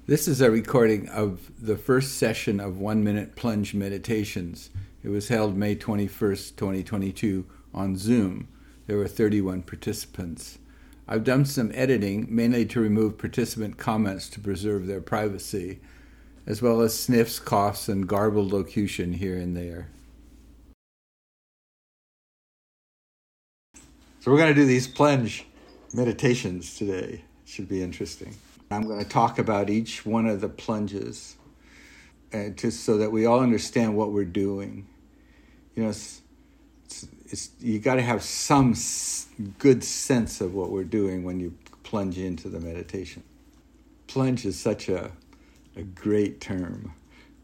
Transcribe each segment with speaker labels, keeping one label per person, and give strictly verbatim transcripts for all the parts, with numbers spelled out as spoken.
Speaker 1: This is a recording of the first session of One Minute Plunge Meditations. It was held May twenty-first, twenty twenty-two on Zoom. There were thirty-one participants. I've done some editing, mainly to remove participant comments to preserve their privacy, as well as sniffs, coughs, and garbled locution here and there. So we're going to do these plunge meditations today. It should be interesting. I'm going to talk about each one of the plunges, uh, just so that we all understand what we're doing. You know, it's, it's, it's you got to have some s- good sense of what we're doing when you plunge into the meditation. Plunge is such a a great term.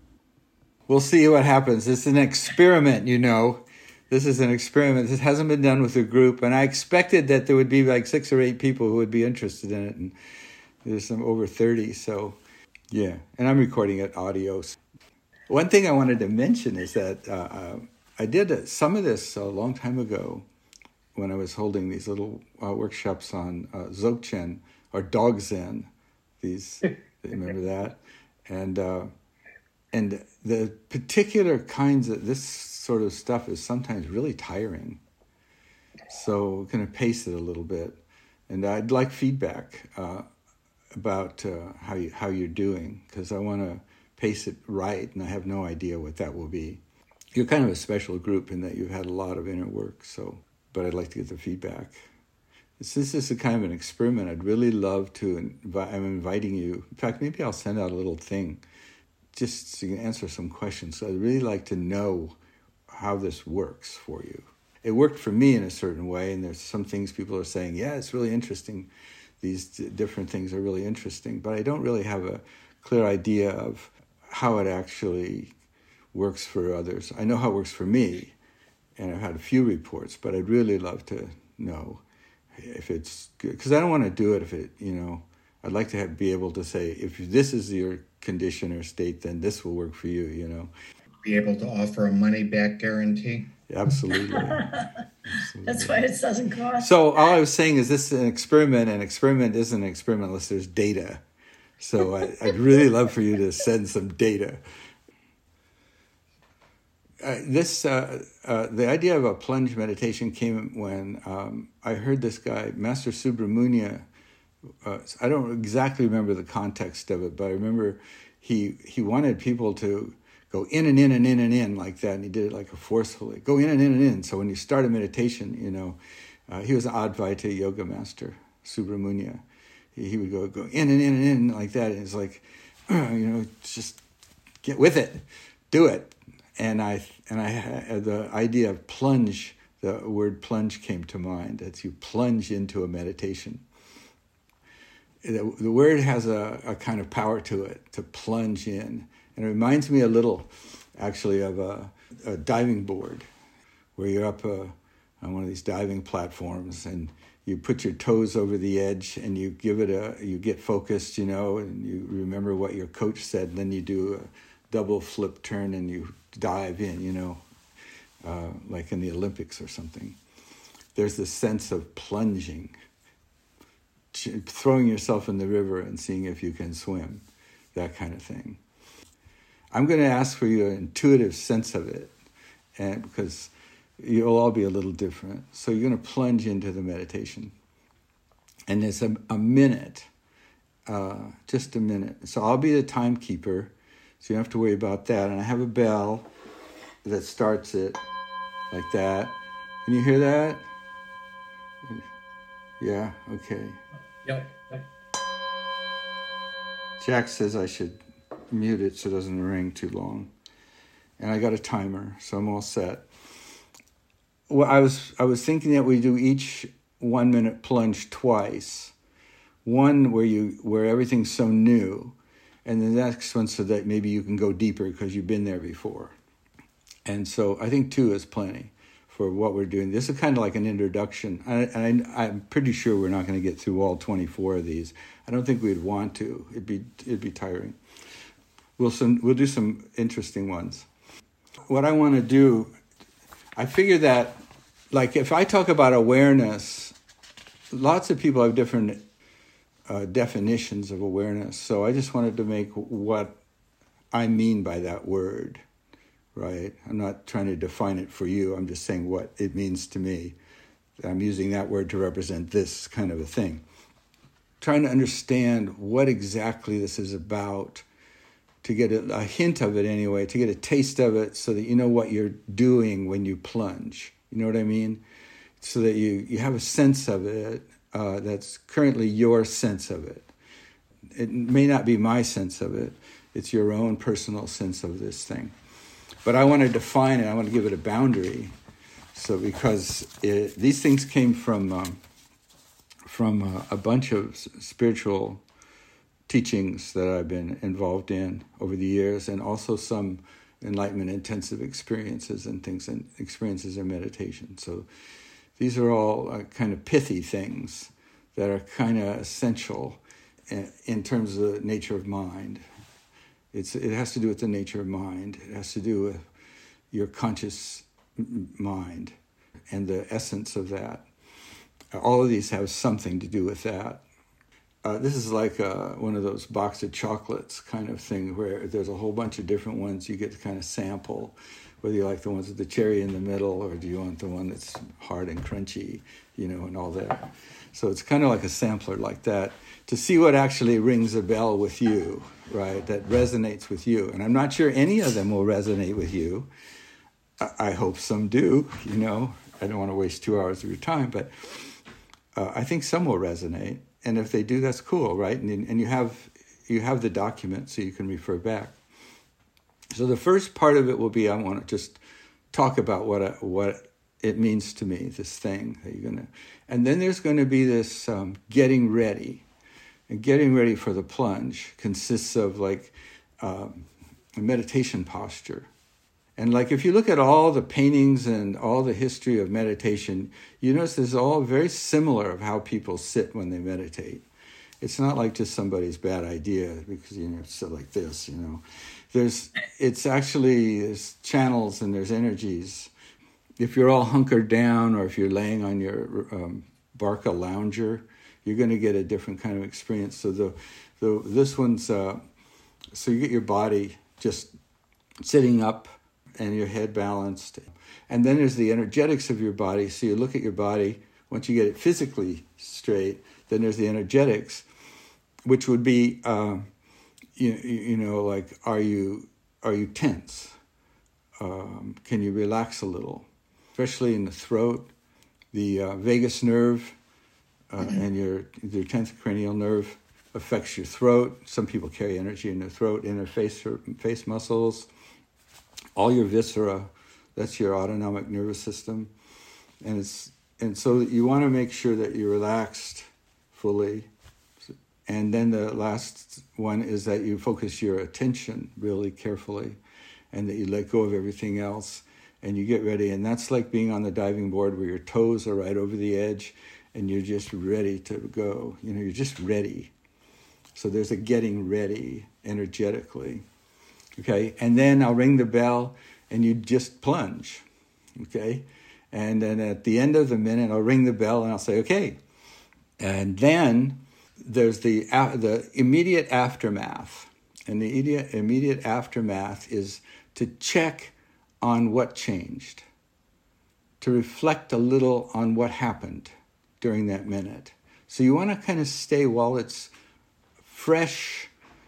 Speaker 1: We'll see what happens. It's an experiment, you know. This is an experiment. This hasn't been done with a group, and I expected that there would be like six or eight people who would be interested in it, and there's some over thirty, so yeah. And I'm recording it audio. One thing I wanted to mention is that uh, uh, I did a, some of this a long time ago when I was holding these little uh, workshops on uh, Dzogchen, or Dog Zen. These, remember that? And uh, and the particular kinds of this sort of stuff is sometimes really tiring. So we're going to pace it a little bit. And I'd like feedback uh, about uh, how you how you're doing, because I want to pace it right, and I have no idea what that will be. You're kind of a special group in that you've had a lot of inner work, so but I'd like to get the feedback. Since this is a kind of an experiment, I'd really love to invite. I'm inviting you. In fact, maybe I'll send out a little thing just so you can answer some questions. So I'd really like to know how this works for you. It worked for me in a certain way, and there's some things people are saying, yeah, it's really interesting. These different things are really interesting, but I don't really have a clear idea of how it actually works for others. I know how it works for me, and I've had a few reports, but I'd really love to know if it's good, because I don't want to do it if it, you know, I'd like to have, be able to say, if this is your condition or state, then this will work for you, you know.
Speaker 2: Be able to offer a money-back guarantee?
Speaker 1: Absolutely. Absolutely.
Speaker 3: That's why it doesn't cost.
Speaker 1: So all I was saying is this is an experiment, and an experiment isn't an experiment unless there's data. So I, I'd really love for you to send some data. Uh, this uh, uh, the idea of a plunge meditation came when um, I heard this guy, Master Subramania. Uh, I don't exactly remember the context of it, but I remember he he wanted people to go in and in and in and in like that, and he did it like a forcefully. Go in and in and in. So when you start a meditation, you know, uh, he was an Advaita yoga master, Subramania. He, he would go go in and in and in like that, and it's like, you know, just get with it, do it. And I and I the idea of plunge, the word plunge came to mind. That you plunge into a meditation. The, the word has a, a kind of power to it, to plunge in. And it reminds me a little, actually, of a, a diving board, where you're up uh, on one of these diving platforms, and you put your toes over the edge, and you give it a, you get focused, you know, and you remember what your coach said, and then you do a double flip turn, and you dive in, you know, uh, like in the Olympics or something. There's this sense of plunging, throwing yourself in the river and seeing if you can swim, that kind of thing. I'm going to ask for your intuitive sense of it, and because you'll all be a little different. So you're going to plunge into the meditation. And there's a, a minute, uh, just a minute. So I'll be the timekeeper, so you don't have to worry about that. And I have a bell that starts it like that. Can you hear that? Yeah, okay.
Speaker 2: Yep. yep.
Speaker 1: Jack says I should mute it so it doesn't ring too long. And I got a timer, so I'm all set. Well, I was I was thinking that we do each one minute plunge twice. One where you where everything's so new, and the next one so that maybe you can go deeper because you've been there before. And so I think two is plenty for what we're doing. This is kind of like an introduction. I, I, I'm pretty sure we're not going to get through all twenty-four of these. I don't think we'd want to. It'd be it'd be tiring. We'll some we'll do some interesting ones. What I want to do, I figure that, like, if I talk about awareness, lots of people have different uh, definitions of awareness. So I just wanted to make what I mean by that word, right? I'm not trying to define it for you. I'm just saying what it means to me. I'm using that word to represent this kind of a thing. Trying to understand what exactly this is about, to get a, a hint of it anyway, to get a taste of it so that you know what you're doing when you plunge. You know what I mean? So that you, you have a sense of it uh, that's currently your sense of it. It may not be my sense of it. It's your own personal sense of this thing. But I want to define it. I want to give it a boundary. So because it, these things came from um, from uh, a bunch of spiritual teachings that I've been involved in over the years, and also some enlightenment intensive experiences and things and experiences in meditation. So these are all uh, kind of pithy things that are kind of essential in, in terms of the nature of mind. It's it has to do with the nature of mind. It has to do with your conscious mind and the essence of that. All of these have something to do with that. Uh, this is like uh, one of those box of chocolates kind of thing where there's a whole bunch of different ones you get to kind of sample, whether you like the ones with the cherry in the middle or do you want the one that's hard and crunchy, you know, and all that. So it's kind of like a sampler like that to see what actually rings a bell with you, right, that resonates with you. And I'm not sure any of them will resonate with you. I, I hope some do, you know. I don't want to waste two hours of your time, but uh, I think some will resonate. And if they do, that's cool, right? And, and you have you have the document so you can refer back. So the first part of it will be I want to just talk about what I, what it means to me, this thing that you're gonna. And then there's going to be this um, getting ready, and getting ready for the plunge consists of like um, a meditation posture. And like if you look at all the paintings and all the history of meditation, you notice it's all very similar of how people sit when they meditate. It's not like just somebody's bad idea because you know sit like this, you know. There's it's actually there's channels and there's energies. If you're all hunkered down or if you're laying on your um, Barca lounger, you're going to get a different kind of experience. So the the this one's uh, so you get your body just sitting up and your head balanced. And then there's the energetics of your body. So you look at your body, once you get it physically straight, then there's the energetics, which would be, uh, you, you know, like, are you are you tense? Um, can you relax a little? Especially in the throat, the uh, vagus nerve uh, and your, your tenth cranial nerve affects your throat. Some people carry energy in their throat, in their face, face muscles. All your viscera, that's your autonomic nervous system. And it's and so you want to make sure that you're relaxed fully. And then the last one is that you focus your attention really carefully and that you let go of everything else and you get ready. And that's like being on the diving board where your toes are right over the edge and you're just ready to go. You know, you're just ready. So there's a getting ready energetically. Okay, and then I'll ring the bell and you just plunge, okay? And then at the end of the minute, I'll ring the bell and I'll say, okay. And then there's the uh, the immediate aftermath. And the immediate, immediate aftermath is to check on what changed, to reflect a little on what happened during that minute. So you want to kind of stay while it's fresh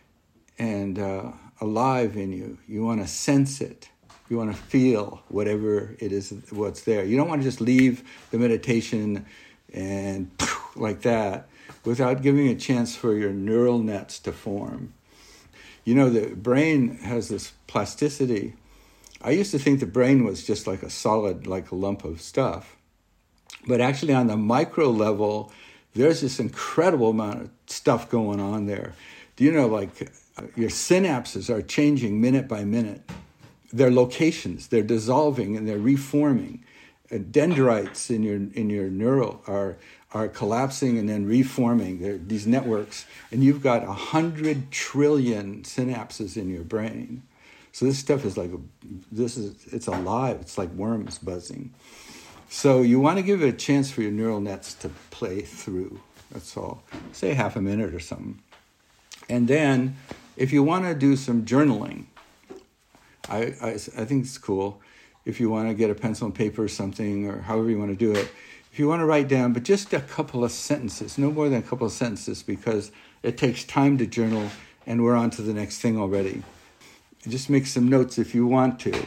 Speaker 1: and uh, alive in you. You want to sense it. You want to feel whatever it is, what's there. You don't want to just leave the meditation and like that without giving a chance for your neural nets to form. You know, the brain has this plasticity. I used to think the brain was just like a solid, like a lump of stuff. But actually on the micro level, there's this incredible amount of stuff going on there. Do you know, like, your synapses are changing minute by minute. Their locations, they're dissolving and they're reforming. Uh, dendrites in your in your neural are are collapsing and then reforming. They're these networks, and you've got a hundred trillion synapses in your brain. So this stuff is like a, this is it's alive. It's like worms buzzing. So you want to give it a chance for your neural nets to play through. That's all. Say half a minute or something. And then, if you want to do some journaling, I, I, I think it's cool. If you want to get a pencil and paper or something, or however you want to do it, if you want to write down, but just a couple of sentences, no more than a couple of sentences, because it takes time to journal, and we're on to the next thing already. Just make some notes if you want to.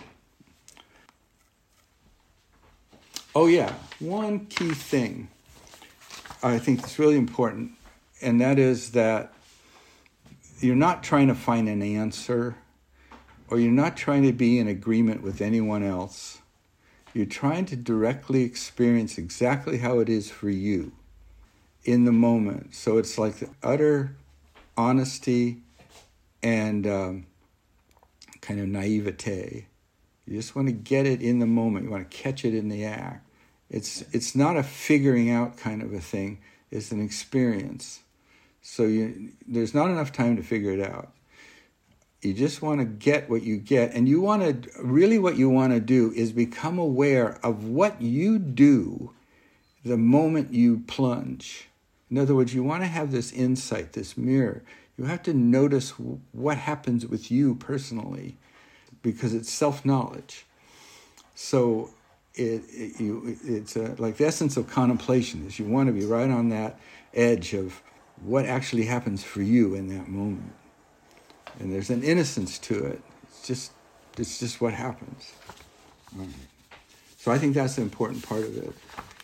Speaker 1: Oh yeah, one key thing I think that's really important, and that is that you're not trying to find an answer, or you're not trying to be in agreement with anyone else. You're trying to directly experience exactly how it is for you in the moment. So it's like the utter honesty and um, kind of naivete. You just want to get it in the moment. You want to catch it in the act. It's it's not a figuring out kind of a thing. It's an experience. So you, there's not enough time to figure it out. You just want to get what you get. And you want to, really what you want to do is become aware of what you do the moment you plunge. In other words, you want to have this insight, this mirror. You have to notice what happens with you personally, because it's self-knowledge. So it, it you it's a, like the essence of contemplation is you want to be right on that edge of what actually happens for you in that moment. And there's an innocence to it. It's just it's just what happens. Right. So I think that's the important part of it.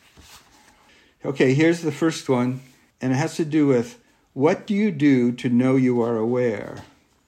Speaker 1: Okay, here's the first one, and it has to do with, what do you do to know you are aware?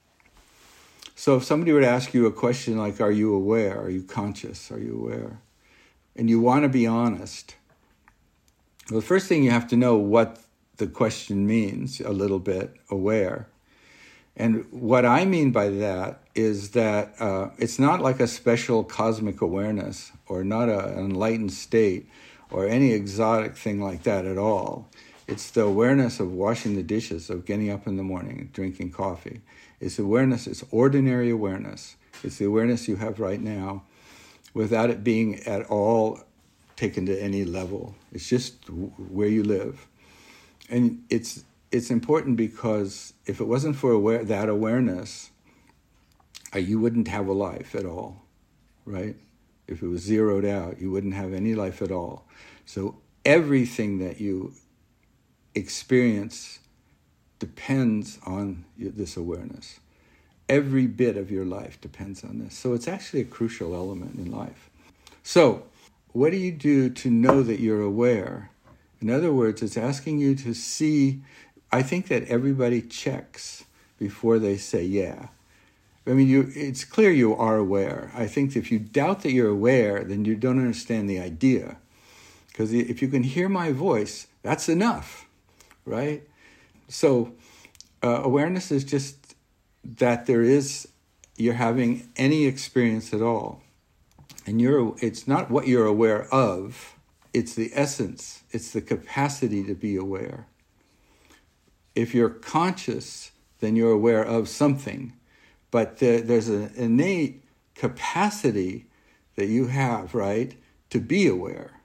Speaker 1: So if somebody were to ask you a question like, are you aware? Are you conscious? Are you aware? And you want to be honest. Well, the first thing you have to know what the question means, a little bit, aware. And what I mean by that is that uh, it's not like a special cosmic awareness, or not a, an enlightened state, or any exotic thing like that at all. It's the awareness of washing the dishes, of getting up in the morning and drinking coffee. It's awareness, it's ordinary awareness. It's the awareness you have right now without it being at all taken to any level. It's just where you live. And it's it's important because if it wasn't for aware, that awareness, uh, you wouldn't have a life at all, right? If it was zeroed out, you wouldn't have any life at all. So everything that you experience depends on this awareness. Every bit of your life depends on this. So it's actually a crucial element in life. So what do you do to know that you're aware? In other words, it's asking you to see. I think that everybody checks before they say, yeah. I mean, you, it's clear you are aware. I think if you doubt that you're aware, then you don't understand the idea. Because if you can hear my voice, that's enough, right? So uh, awareness is just that there is, you're having any experience at all. And you're, it's not what you're aware of, it's the essence, it's the capacity to be aware. If you're conscious, then you're aware of something. But there, there's an innate capacity that you have, right, to be aware.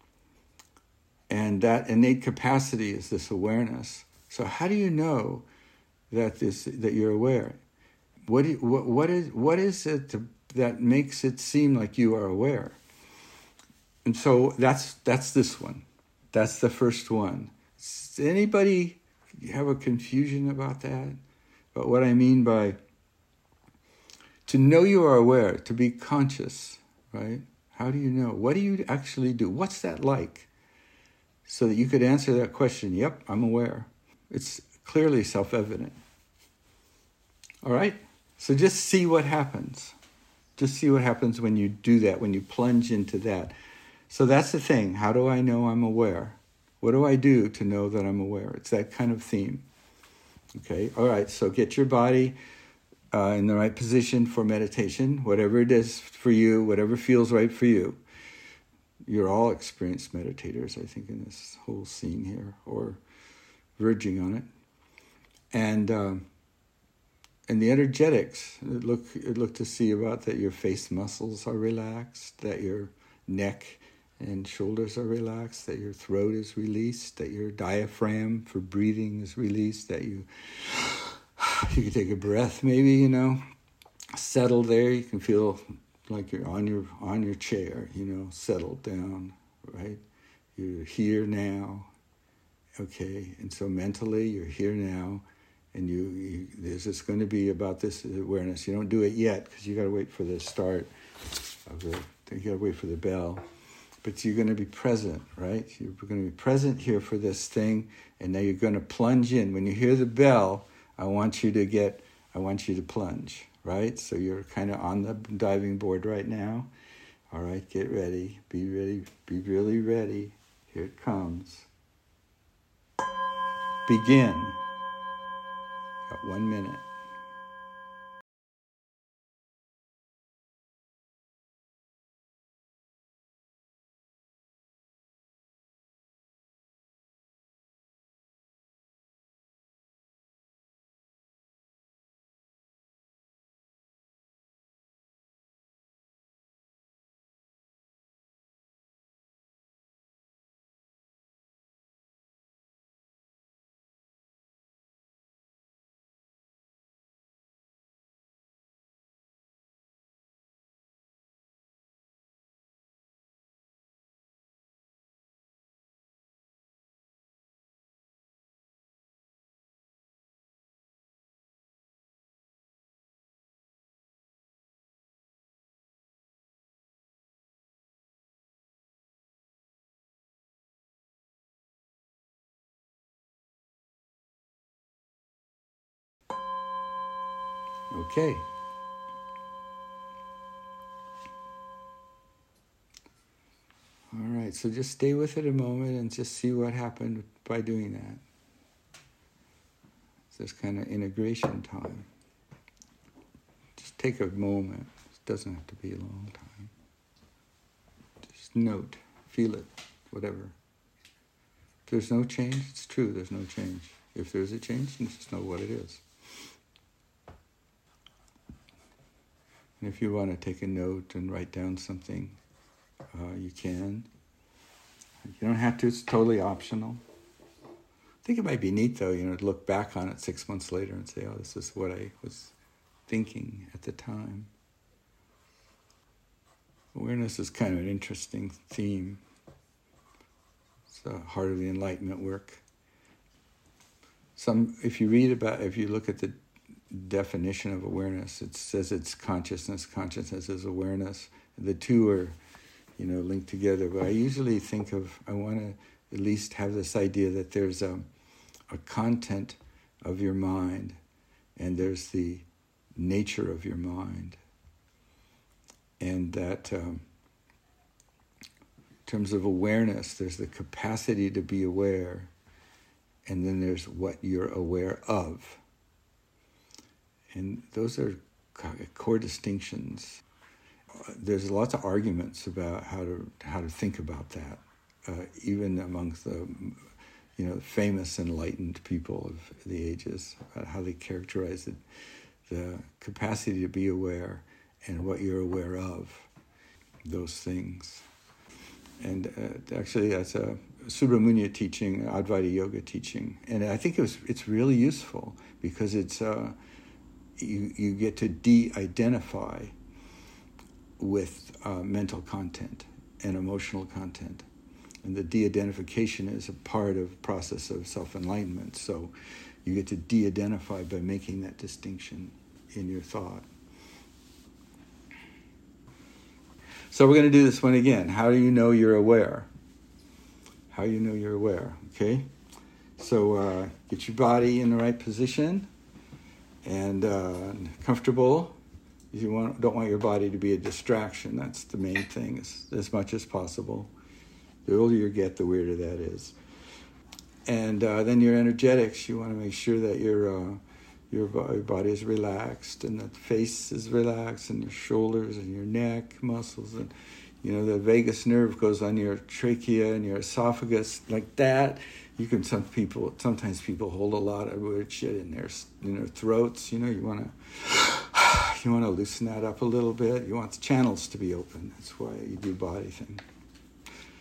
Speaker 1: And that innate capacity is this awareness. So how do you know that this that you're aware? What do you, what, what is what is it to, that makes it seem like you are aware? And so that's that's this one. That's the first one. Does anybody have a confusion about that? But what I mean by to know you are aware, to be conscious, right? How do you know? What do you actually do? What's that like? So that you could answer that question, yep, I'm aware. It's clearly self-evident. All right? So just see what happens. Just see what happens when you do that, when you plunge into that. So that's the thing. How do I know I'm aware? What do I do to know that I'm aware? It's that kind of theme. Okay, all right, so get your body uh, in the right position for meditation, whatever it is for you, whatever feels right for you. You're all experienced meditators, I think, in this whole scene here, or verging on it. And um, and the energetics, look look to see about that your face muscles are relaxed, that your neck and shoulders are relaxed, that your throat is released, that your diaphragm for breathing is released, that you you can take a breath maybe, you know, settle there. You can feel like you're on your on your chair, you know, settled down, right? You're here now, okay, and so mentally you're here now, and you, you there's just going to be about this awareness. You don't do it yet because you got to wait for the start of the, you got to wait for the bell. But you're going to be present, right? You're going to be present here for this thing, and now you're going to plunge in. When you hear the bell, I want you to get, I want you to plunge, right? So you're kind of on the diving board right now. All right, get ready. Be ready. Be really ready. Here it comes. Begin. Got one minute. Okay. All right, so just stay with it a moment and just see what happened by doing that. It's this kind of integration time. Just take a moment. It doesn't have to be a long time. Just note, feel it, whatever. If there's no change, it's true, there's no change. If there's a change, then just know what it is. And if you want to take a note and write down something, uh, you can. You don't have to, it's totally optional. I think it might be neat, though, you know, to look back on it six months later and say, oh, this is what I was thinking at the time. Awareness is kind of an interesting theme. It's the heart of the Enlightenment work. Some, if you read about, if you look at the definition of awareness, it says it's consciousness. Consciousness is awareness. The two are, you know, linked together. But I usually think of, I want to at least have this idea that there's a, a content of your mind, and there's the nature of your mind. And that um, in terms of awareness, there's the capacity to be aware, and then there's what you're aware of. And those are core distinctions. There's lots of arguments about how to how to think about that, uh, even amongst the, you know, famous enlightened people of the ages, about how they characterize it, the capacity to be aware and what you're aware of, those things. And uh, actually, that's a Subramanya teaching, Advaita Yoga teaching, and I think it was it's really useful because it's uh, you you get to de-identify with uh, mental content and emotional content. And the de-identification is a part of the process of self-enlightenment. So you get to de-identify by making that distinction in your thought. So we're going to do this one again. How do you know you're aware? How do you know you're aware? Okay? So uh, get your body in the right position and uh, comfortable. You want, don't want your body to be a distraction. That's the main thing, as, as much as possible. The older you get, the weirder that is. And uh, then your energetics, you want to make sure that your uh, your body is relaxed and that the face is relaxed and your shoulders and your neck muscles. And, you know, the vagus nerve goes on your trachea and your esophagus like that. You can, some people, sometimes people hold a lot of weird shit in their, in their throats. You know, you want to... You want to loosen that up a little bit. You want the channels to be open. That's why you do body thing.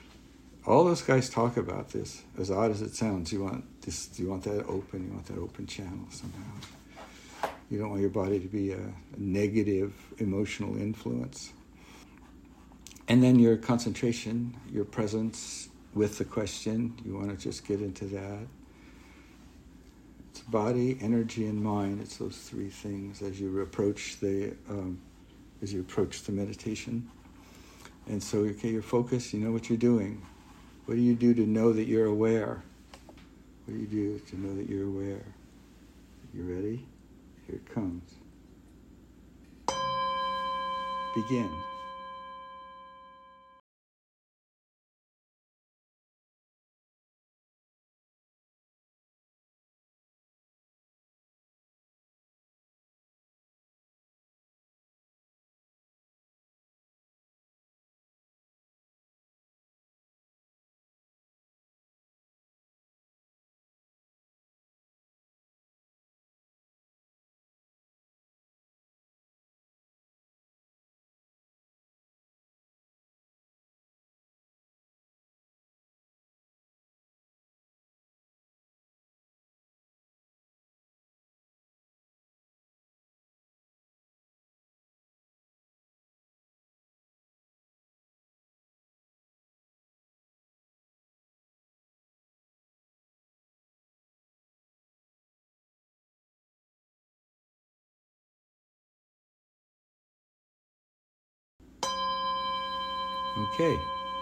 Speaker 1: All those guys talk about this. As odd as it sounds, you want this. You want that open. You want that open channel somehow. You don't want your body to be a, a negative emotional influence. And then your concentration, your presence with the question. You want to just get into that. It's body, energy, and mind. It's those three things as you approach the um, as you approach the meditation. And so, okay, your focus. You know what you're doing. What do you do to know that you're aware? What do you do to know that you're aware? You ready? Here it comes. Begin. Okay.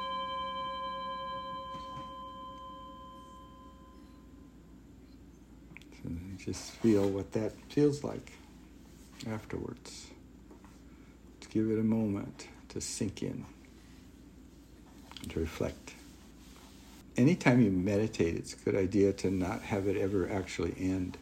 Speaker 1: So just feel what that feels like afterwards. Let's give it a moment to sink in and to reflect. Anytime you meditate, it's a good idea to not have it ever actually end.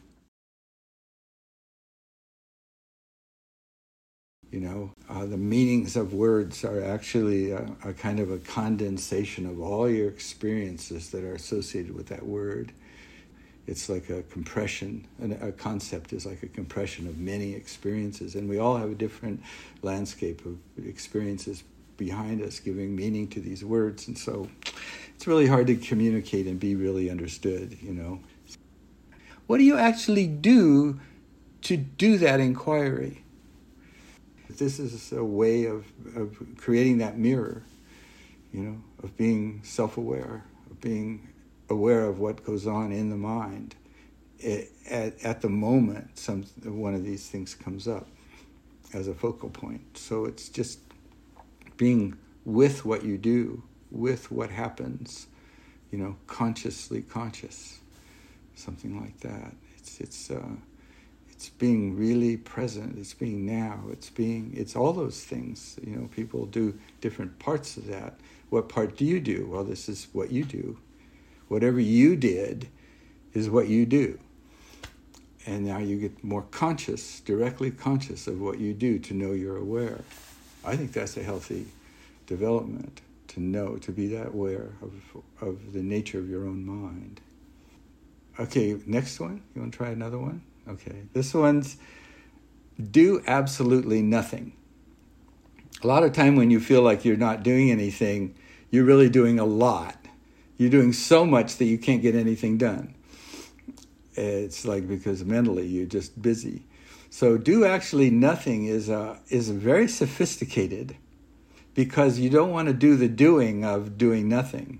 Speaker 1: You know, uh, the meanings of words are actually a, a kind of a condensation of all your experiences that are associated with that word. It's like a compression, and a concept is like a compression of many experiences, and we all have a different landscape of experiences behind us giving meaning to these words, and so it's really hard to communicate and be really understood, you know. What do you actually do to do that inquiry? This is a way of, of creating that mirror, you know, of being self-aware, of being aware of what goes on in the mind. At, at the moment, some one of these things comes up as a focal point. So it's just being with what you do, with what happens, you know, consciously conscious, something like that. It's it's. Uh, It's being really present. It's being now. It's being, it's all those things. You know, people do different parts of that. What part do you do? Well, this is what you do. Whatever you did is what you do. And now you get more conscious, directly conscious of what you do to know you're aware. I think that's a healthy development, to know, to be that aware of, of the nature of your own mind. Okay, next one. You want to try another one? Okay, this one's do absolutely nothing. A lot of time when you feel like you're not doing anything, you're really doing a lot. You're doing so much that you can't get anything done. It's like because mentally you're just busy. So do actually nothing is a, is very sophisticated because you don't want to do the doing of doing nothing.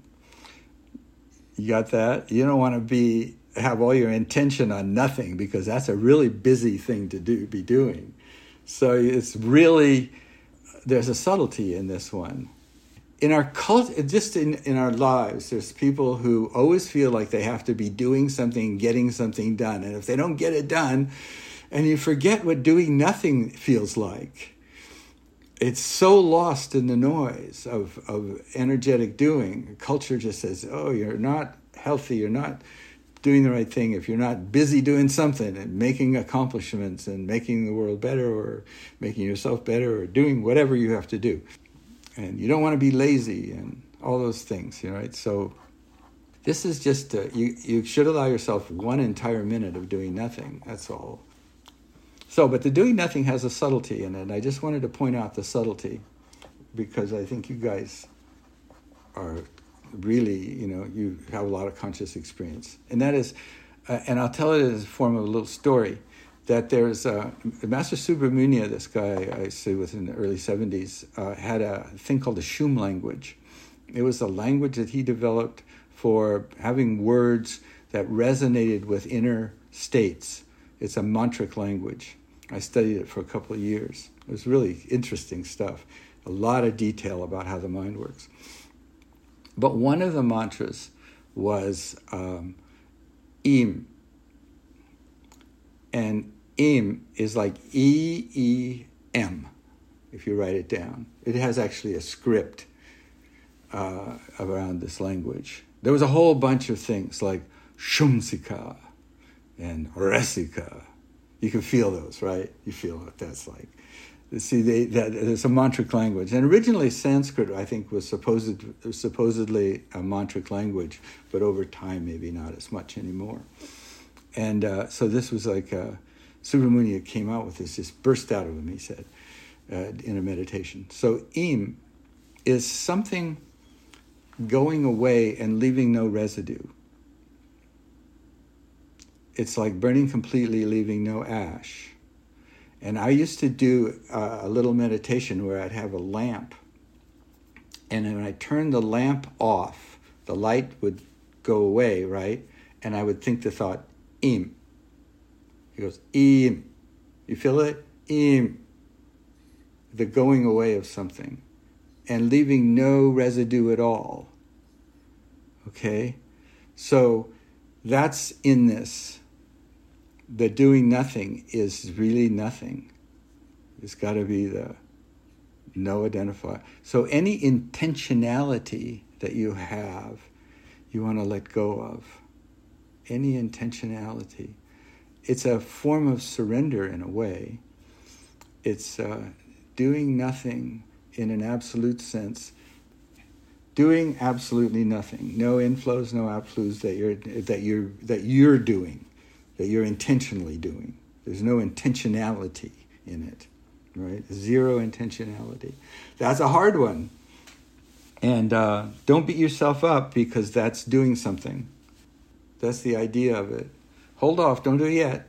Speaker 1: You got that? You don't want to be have all your intention on nothing because that's a really busy thing to do, be doing. So it's really, there's a subtlety in this one. In our cult, just in, in our lives, there's people who always feel like they have to be doing something, getting something done. And if they don't get it done, and you forget what doing nothing feels like. It's so lost in the noise of, of energetic doing. Culture just says, oh, you're not healthy, you're not doing the right thing if you're not busy doing something and making accomplishments and making the world better or making yourself better or doing whatever you have to do. And you don't want to be lazy and all those things, you know, right? So this is just, uh, you, you should allow yourself one entire minute of doing nothing, that's all. So, but the doing nothing has a subtlety in it. I just wanted to point out the subtlety because I think you guys are really, you know, you have a lot of conscious experience. And that is, uh, and I'll tell it as a form of a little story, that there's uh, Master Subramania, this guy I say was in the early seventies, uh, had a thing called the Shum language. It was a language that he developed for having words that resonated with inner states. It's a mantric language. I studied it for a couple of years. It was really interesting stuff. A lot of detail about how the mind works. But one of the mantras was um, Im. And Im is like E E M, if you write it down. It has actually a script uh, around this language. There was a whole bunch of things like Shumsika and Resika. You can feel those, right? You feel what that's like. See, they, that, there's a mantric language. And originally Sanskrit, I think, was supposed, supposedly a mantric language, but over time maybe not as much anymore. And uh, so this was like, uh, Subramania came out with this, just burst out of him, he said, uh, in a meditation. So Im is something going away and leaving no residue. It's like burning completely, leaving no ash. And I used to do uh, a little meditation where I'd have a lamp. And when I turned the lamp off, the light would go away, right? And I would think the thought, Im. He goes, Im. You feel it? Im. The going away of something. And leaving no residue at all. Okay? So that's in this. The doing nothing is really nothing. It's got to be the no identifier. So any intentionality that you have, you want to let go of. Any intentionality. It's a form of surrender in a way. It's uh, doing nothing in an absolute sense. Doing absolutely nothing. No inflows, no outflows that you're that you're that you're doing. That you're intentionally doing. There's no intentionality in it, right? Zero intentionality. That's a hard one. And uh, don't beat yourself up because that's doing something. That's the idea of it. Hold off, don't do it yet.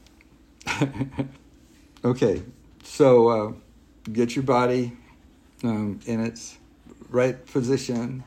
Speaker 1: Okay, so uh, get your body um, in its right position.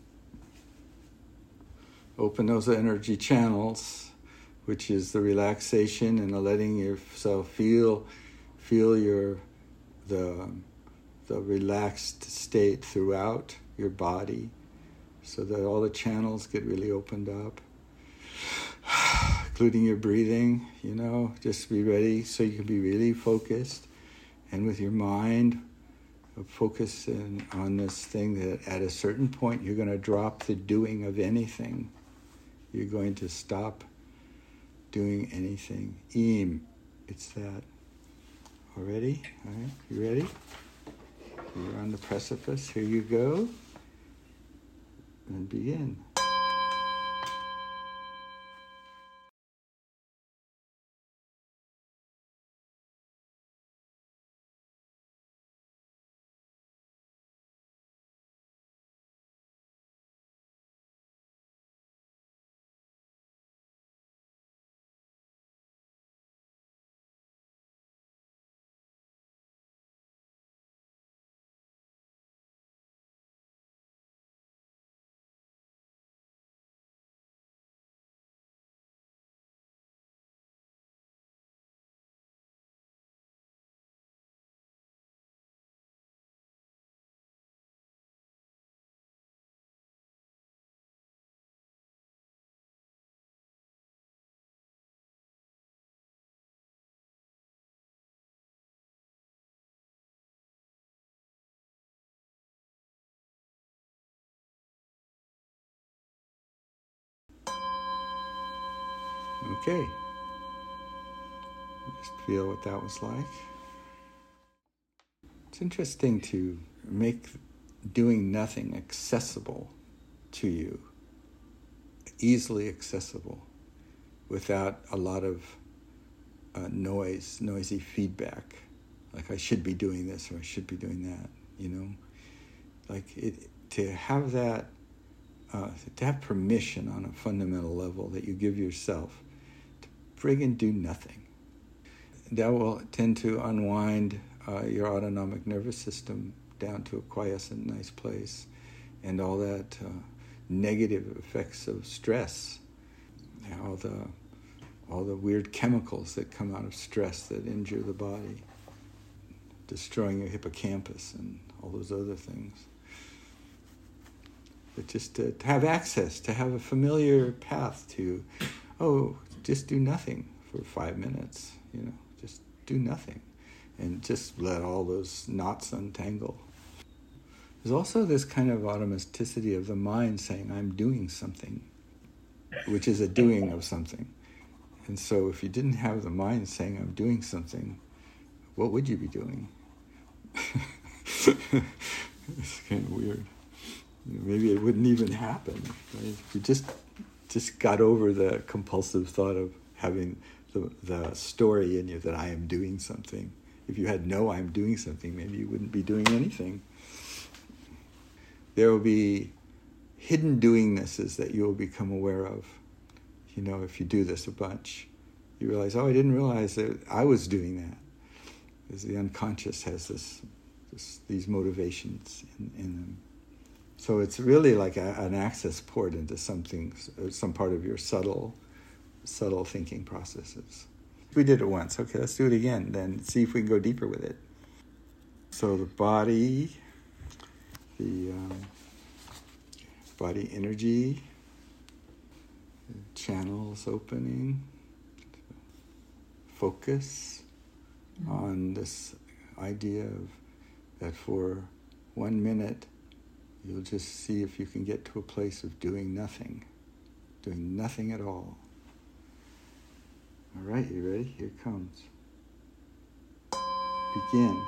Speaker 1: Open those energy channels, which is the relaxation and the letting yourself feel, feel your the the relaxed state throughout your body, so that all the channels get really opened up, including your breathing. You know, just be ready so you can be really focused, and with your mind, focus in, on this thing that at a certain point you're going to drop the doing of anything. You're going to stop doing anything. Im, it's that. Already? All right, you ready? You're on the precipice. Here you go. And begin. Okay. Just feel what that was like. It's interesting to make doing nothing accessible to you, easily accessible, without a lot of uh, noise, noisy feedback. Like I should be doing this or I should be doing that, you know? Like it, to have that uh, to have permission on a fundamental level that you give yourself to friggin' do nothing. That will tend to unwind uh, your autonomic nervous system down to a quiescent, nice place, and all that uh, negative effects of stress, all the all the weird chemicals that come out of stress that injure the body, destroying your hippocampus and all those other things. But just to, to have access, to have a familiar path to, oh, just do nothing for five minutes, you know, just do nothing, and just let all those knots untangle. There's also this kind of automaticity of the mind saying, I'm doing something, which is a doing of something. And so if you didn't have the mind saying, I'm doing something, what would you be doing? It's kind of weird. You know, maybe it wouldn't even happen. Right? If you just just got over the compulsive thought of having the, the story in you that I am doing something. If you had no I'm doing something, maybe you wouldn't be doing anything. There will be hidden doingnesses that you will become aware of. You know, if you do this a bunch, you realize, oh, I didn't realize that I was doing that. Because the unconscious has this, this these motivations in, in them. So it's really like a, an access port into something, some part of your subtle, subtle thinking processes. We did it once. Okay, let's do it again. Then see if we can go deeper with it. So the body, the um, body energy, the channels opening, focus mm-hmm. on this idea of that for one minute, you'll just see if you can get to a place of doing nothing, doing nothing at all. All right, you ready? Here it comes. Begin.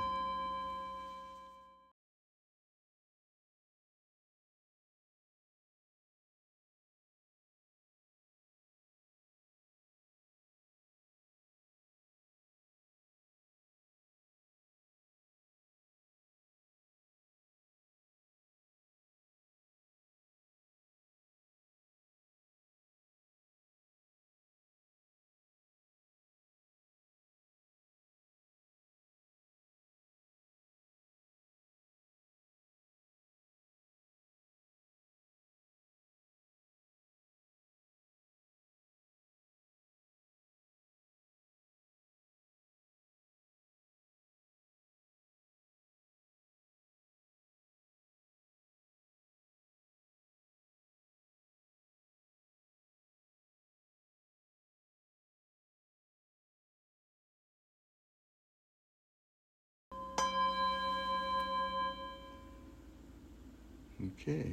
Speaker 1: Okay.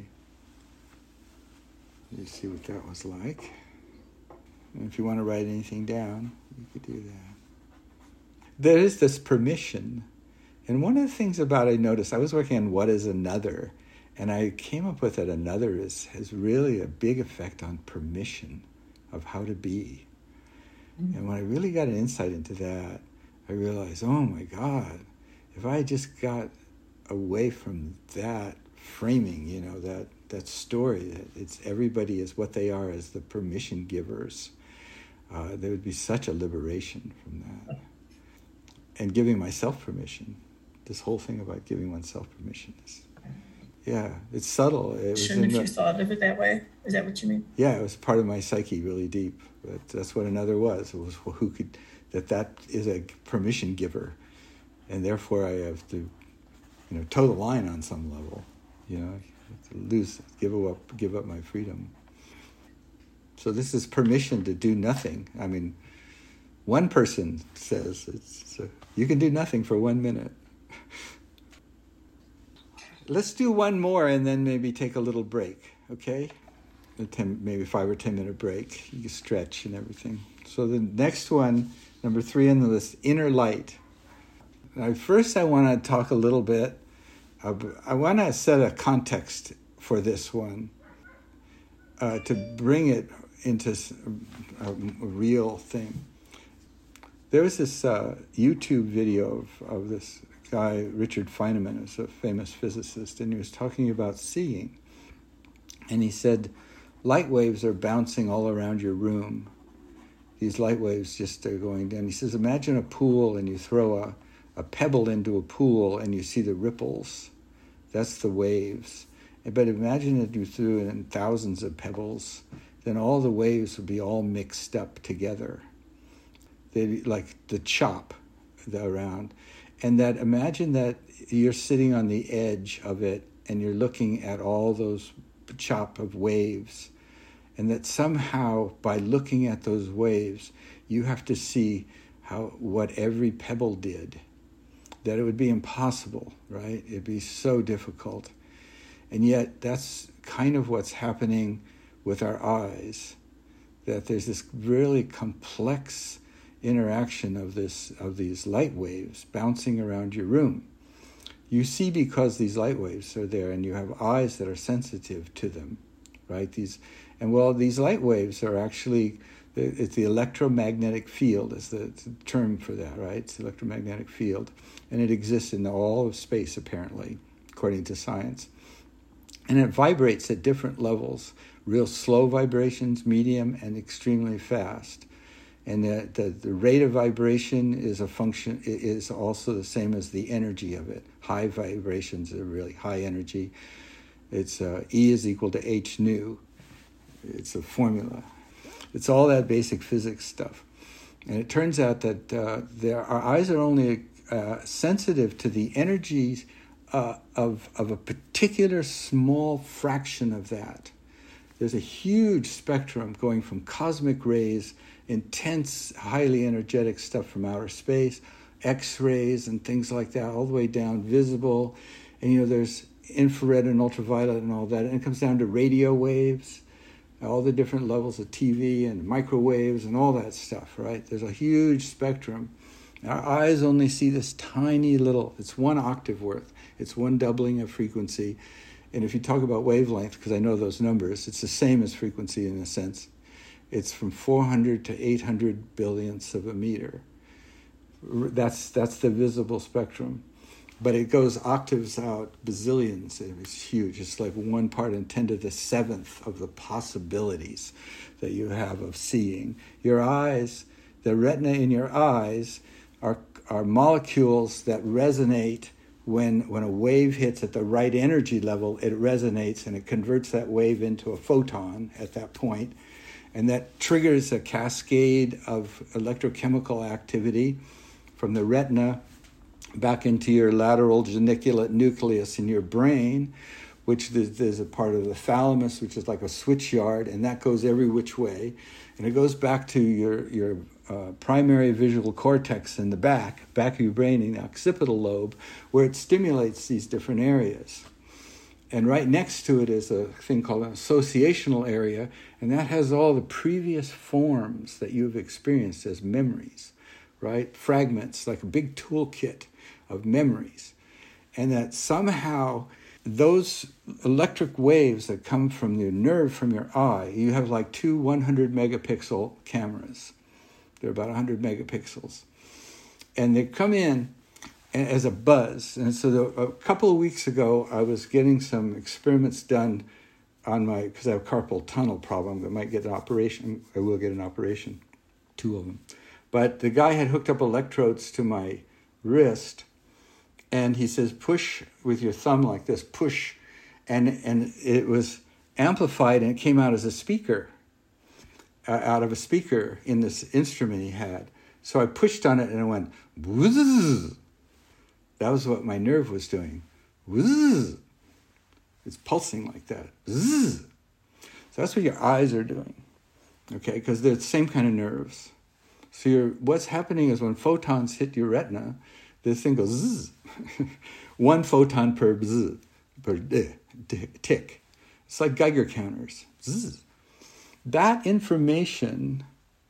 Speaker 1: You see what that was like. And if you want to write anything down, you could do that. There is this permission. And one of the things about I noticed, I was working on what is another, and I came up with that another is has really a big effect on permission of how to be. Mm-hmm. And when I really got an insight into that, I realized, oh my God, if I just got away from that framing, you know, that, that story, that it's everybody is what they are as the permission givers, uh, there would be such a liberation from that. And giving myself permission, this whole thing about giving oneself permission is, yeah, it's subtle. It was
Speaker 3: Shouldn't
Speaker 1: the,
Speaker 3: you thought of it that way? Is that what you mean?
Speaker 1: Yeah, it was part of my psyche really deep, but that's what another was. It was who could, that that is a permission giver, and therefore I have to, you know, toe the line on some level, you know, lose, give up, give up my freedom. So this is permission to do nothing. I mean, one person says it's, uh, you can do nothing for one minute. Let's do one more and then maybe take a little break, okay? A ten, maybe five or ten minute break. You can stretch and everything. So the next one, number three on the list, inner light. Now, first I want to talk a little bit. I want to set a context for this one uh, to bring it into a, a real thing. There was this uh, YouTube video of, of this guy, Richard Feynman, who's a famous physicist, and he was talking about seeing. And he said, light waves are bouncing all around your room. These light waves just are going down. He says, imagine a pool and you throw a, a pebble into a pool and you see the ripples. That's the waves. But imagine that you threw in thousands of pebbles, then all the waves would be all mixed up together. They'd be like the chop around. And that imagine that you're sitting on the edge of it and you're looking at all those chop of waves. And that somehow by looking at those waves, you have to see how what every pebble did. That it would be impossible, right? It'd be so difficult. And yet that's kind of what's happening with our eyes, that there's this really complex interaction of this of these light waves bouncing around your room. You see because these light waves are there and you have eyes that are sensitive to them, right? These and well, these light waves are actually, it's the electromagnetic field is the term for that, right? It's the electromagnetic field. And it exists in all of space, apparently, according to science. And it vibrates at different levels, real slow vibrations, medium, and extremely fast. And the, the, the rate of vibration is a function, is also the same as the energy of it. High vibrations are really high energy. It's uh, E is equal to H nu. It's a formula. It's all that basic physics stuff. And it turns out that uh, there, our eyes are only uh, sensitive to the energies uh, of, of a particular small fraction of that. There's a huge spectrum going from cosmic rays, intense, highly energetic stuff from outer space, X-rays and things like that, all the way down, visible. And, you know, there's infrared and ultraviolet and all that. And it comes down to radio waves, all the different levels of T V and microwaves and all that stuff, right? There's a huge spectrum. Our eyes only see this tiny little, it's one octave worth. It's one doubling of frequency. And if you talk about wavelength, because I know those numbers, it's the same as frequency in a sense. It's from four hundred to eight hundred billionths of a meter. That's that's the visible spectrum. But it goes octaves out, bazillions. It's huge. It's like one part in ten to the seventh of the possibilities that you have of seeing. Your eyes, the retina in your eyes are are molecules that resonate when when a wave hits at the right energy level, it resonates and it converts that wave into a photon at that point. And that triggers a cascade of electrochemical activity from the retina back into your lateral geniculate nucleus in your brain, which there's a part of the thalamus, which is like a switch yard, and that goes every which way. And it goes back to your, your uh, primary visual cortex in the back, back of your brain in the occipital lobe, where it stimulates these different areas. And right next to it is a thing called an associational area, and that has all the previous forms that you've experienced as memories, right? Fragments, like a big toolkit of memories. And that somehow those electric waves that come from your nerve, from your eye, you have like two one hundred megapixel cameras. They're about one hundred megapixels. And they come in as a buzz. And so the, a couple of weeks ago, I was getting some experiments done on my, because I have a carpal tunnel problem. I might get an operation. I will get an operation, two of them. But the guy had hooked up electrodes to my wrist, and he says, push with your thumb like this, push. And, and it was amplified, and it came out as a speaker, uh, out of a speaker in this instrument he had. So I pushed on it, and it went, wzzz. That was what my nerve was doing. Wzzz. It's pulsing like that. Wzzz. So that's what your eyes are doing, okay? Because they're the same kind of nerves. So you're, what's happening is when photons hit your retina, this thing goes zzz. One photon per bzz, per d, d, tick. It's like Geiger counters. Zzz. That information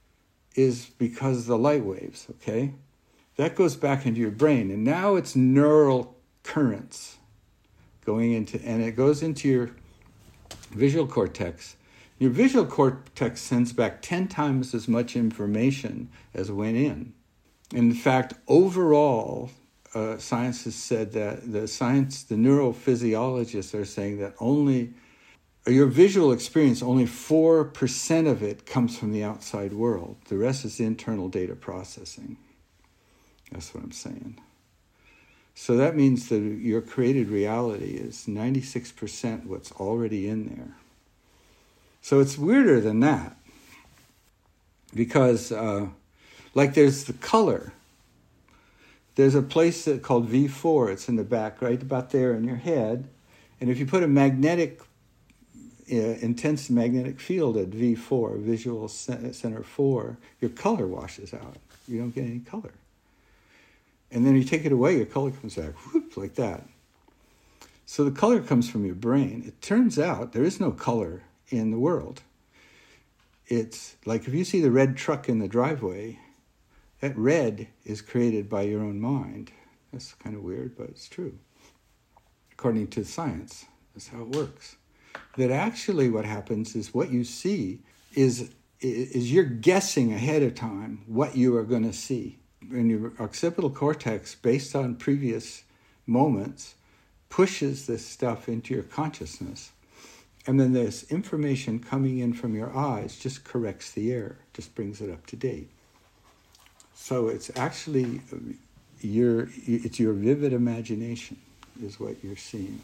Speaker 1: is because of the light waves, okay? That goes back into your brain, and now it's neural currents going into, and it goes into your visual cortex. Your visual cortex sends back ten times as much information as went in. In fact, overall, uh, science has said that the science, the neurophysiologists are saying that only your visual experience, only four percent of it comes from the outside world. The rest is internal data processing. That's what I'm saying. So that means that your created reality is ninety-six percent what's already in there. So it's weirder than that. Because, uh, like there's the color. There's a place that, called V four. It's in the back, right about there in your head. And if you put a magnetic, uh, intense magnetic field at V four, visual center four, your color washes out. You don't get any color. And then you take it away, your color comes back, whoop, like that. So the color comes from your brain. It turns out there is no color in the world. It's like if you see the red truck in the driveway, that red is created by your own mind. That's kind of weird, but it's true. According to science, that's how it works. That actually what happens is what you see is, is you're guessing ahead of time what you are going to see. And your occipital cortex, based on previous moments, pushes this stuff into your consciousness. And then this information coming in from your eyes just corrects the error, just brings it up to date. So it's actually your, it's your vivid imagination is what you're seeing.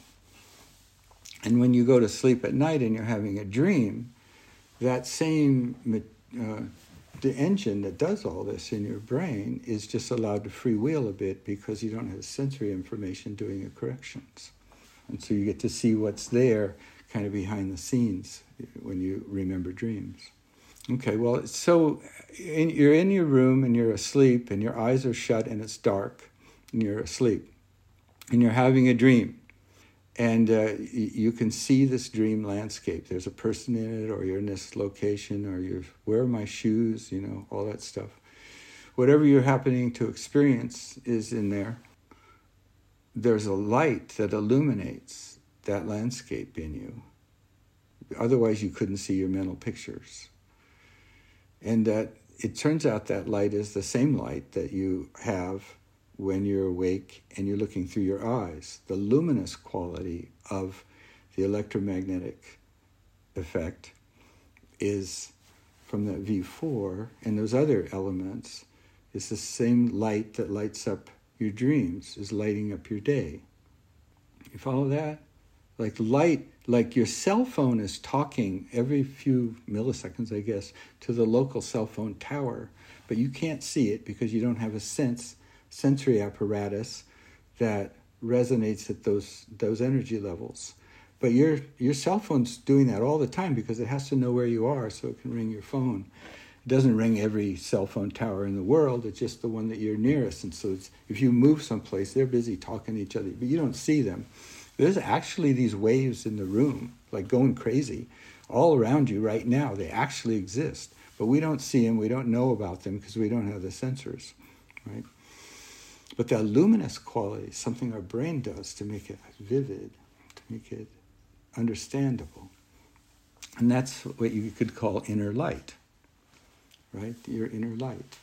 Speaker 1: And when you go to sleep at night and you're having a dream, that same uh, the engine that does all this in your brain is just allowed to freewheel a bit because you don't have sensory information doing the corrections. And so you get to see what's there kind of behind the scenes when you remember dreams. Okay, well, so in, you're in your room and you're asleep and your eyes are shut and it's dark and you're asleep and you're having a dream. And uh, you can see this dream landscape. There's a person in it, or you're in this location, or you're, where are my shoes, you know, all that stuff. Whatever you're happening to experience is in there. There's a light that illuminates that landscape in you. Otherwise, you couldn't see your mental pictures. And that it turns out that light is the same light that you have when you're awake and you're looking through your eyes. The luminous quality of the electromagnetic effect is from the V four, and those other elements is the same light that lights up your dreams, is lighting up your day. You follow that? Like light, like your cell phone is talking every few milliseconds, I guess, to the local cell phone tower, but you can't see it because you don't have a sense sensory apparatus that resonates at those those energy levels. But your your cell phone's doing that all the time because it has to know where you are so it can ring your phone. It doesn't ring every cell phone tower in the world, it's just the one that you're nearest. And so it's, if you move someplace, they're busy talking to each other, but you don't see them. There's actually these waves in the room, like going crazy, all around you right now. They actually exist, but we don't see them, we don't know about them because we don't have the sensors, right? But the luminous quality is something our brain does to make it vivid, to make it understandable. And that's what you could call inner light, right? Your inner light.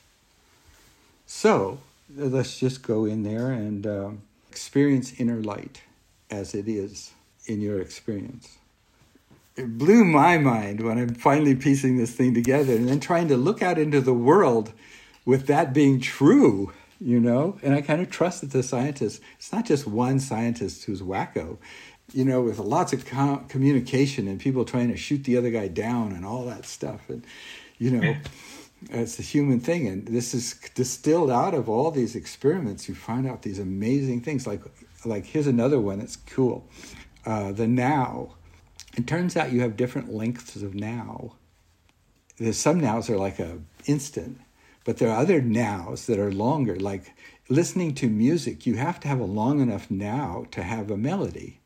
Speaker 1: So let's just go in there and um, experience inner light as it is in your experience. It blew my mind when I'm finally piecing this thing together and then trying to look out into the world with that being true. You know, and I kind of trust that the scientists, it's not just one scientist who's wacko, you know, with lots of com- communication and people trying to shoot the other guy down and all that stuff. And, you know, it's a human thing. And this is distilled out of all these experiments. You find out these amazing things. Like, like here's another one that's cool. Uh, the now. It turns out you have different lengths of now. There's some nows are like a instant. But there are other nows that are longer, like listening to music. You have to have a long enough now to have a melody.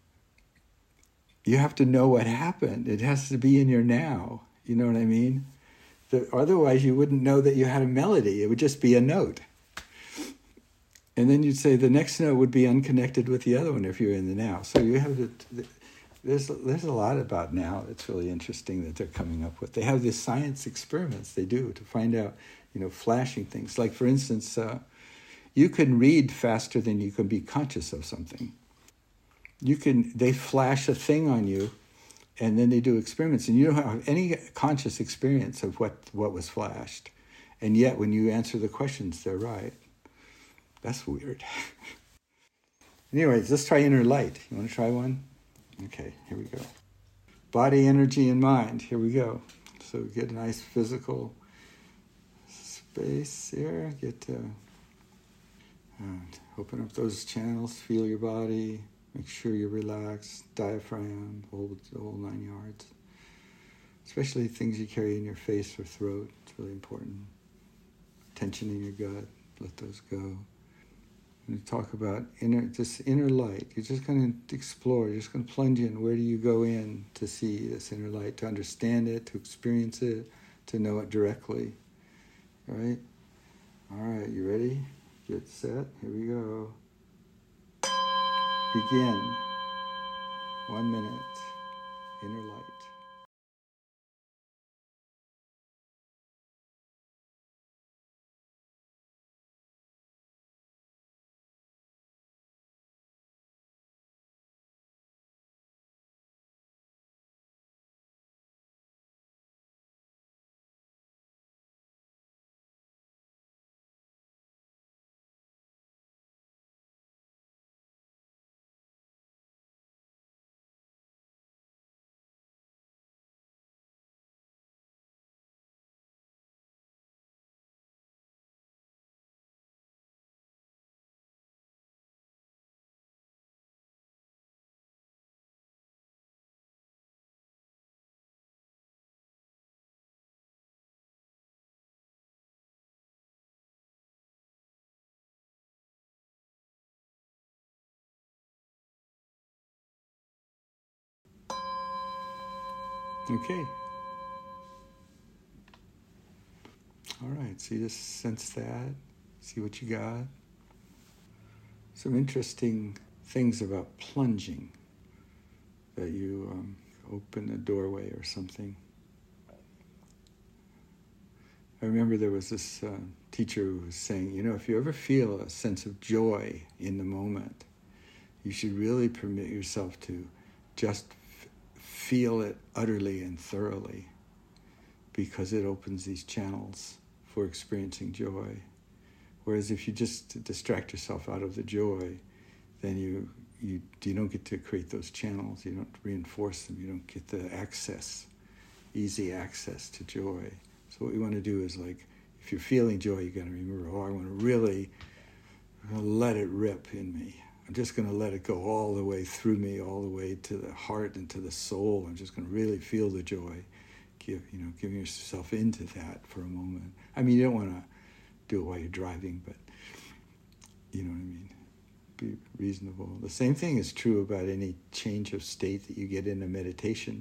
Speaker 1: You have to know what happened. It has to be in your now. You know what I mean? The, otherwise, you wouldn't know that you had a melody. It would just be a note. And then you'd say the next note would be unconnected with the other one if you're in the now. So you have to, there's there's a lot about now that's really interesting that they're coming up with. They have these science experiments they do to find out, you know, flashing things. Like, for instance, uh, you can read faster than you can be conscious of something. You can, they flash a thing on you And then they do experiments, and you don't have any conscious experience of what, what was flashed. And yet, when you answer the questions, they're right. That's weird. Anyways, let's try inner light. You want to try one? Okay, here we go. Body, energy, and mind. Here we go. So get a nice physical space here. Get uh, and open up those channels. Feel your body. Make sure you're relaxed. Diaphragm, the whole, the whole nine yards. Especially things you carry in your face or throat. It's really important. Tension in your gut. Let those go. I'm going to talk about inner, this inner light. You're just going to explore. You're just going to plunge in. Where do you go in to see this inner light, to understand it, to experience it, to know it directly? All right? All right, you ready? Get set. Here we go. Begin. One minute. Inner light. Okay. All right, so you just sense that, see what you got. Some interesting things about plunging, that you um, open a doorway or something. I remember there was this uh, teacher who was saying, you know, if you ever feel a sense of joy in the moment, you should really permit yourself to just f- feel it utterly and thoroughly, because it opens these channels for experiencing joy. Whereas if you just distract yourself out of the joy, then you, you you don't get to create those channels. You don't reinforce them. You don't get the access, easy access to joy. So what we want to do is, like, if you're feeling joy, you got to remember, oh, I want to really I'm gonna let it rip in me. I'm just going to let it go all the way through me, all the way to the heart and to the soul. I'm just going to really feel the joy. Give, you know, giving yourself into that for a moment. I mean, you don't want to do it while you're driving, but you know what I mean. Be reasonable. The same thing is true about any change of state that you get in a meditation.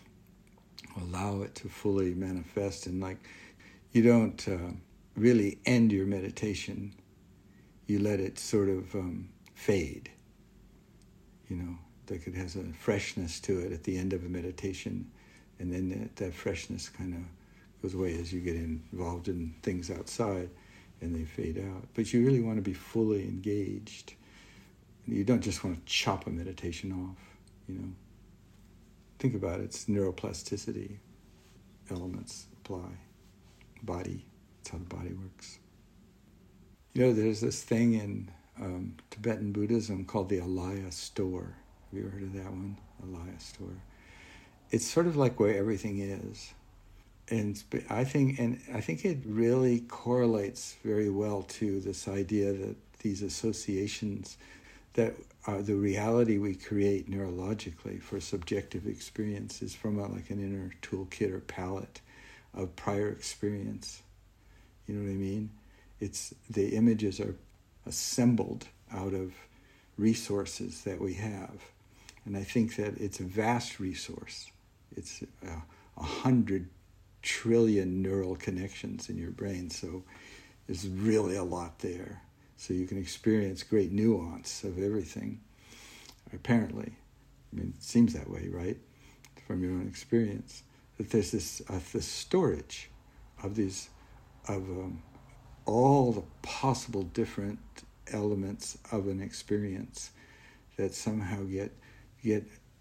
Speaker 1: Allow it to fully manifest, and like you don't uh, really end your meditation. You let it sort of um, fade. You know, like it has a freshness to it at the end of a meditation. And then that, that freshness kind of goes away as you get involved in things outside, and they fade out. But you really want to be fully engaged. You don't just want to chop a meditation off, you know. Think about it. It's neuroplasticity. Elements apply. Body. That's how the body works. You know, there's this thing in um, Tibetan Buddhism called the Alaya Store. Have you ever heard of that one? Alaya Store. It's sort of like where everything is, and I think, and I think it really correlates very well to this idea that these associations, that are the reality we create neurologically for subjective experience, is from a, like an inner toolkit or palette of prior experience. You know what I mean? It's the images are assembled out of resources that we have, and I think that it's a vast resource. It's a, a hundred trillion neural connections in your brain, so there's really a lot there. So you can experience great nuance of everything, apparently. I mean, it seems that way, right? From your own experience. That there's this, uh, this storage of these, of um, all the possible different elements of an experience that somehow get get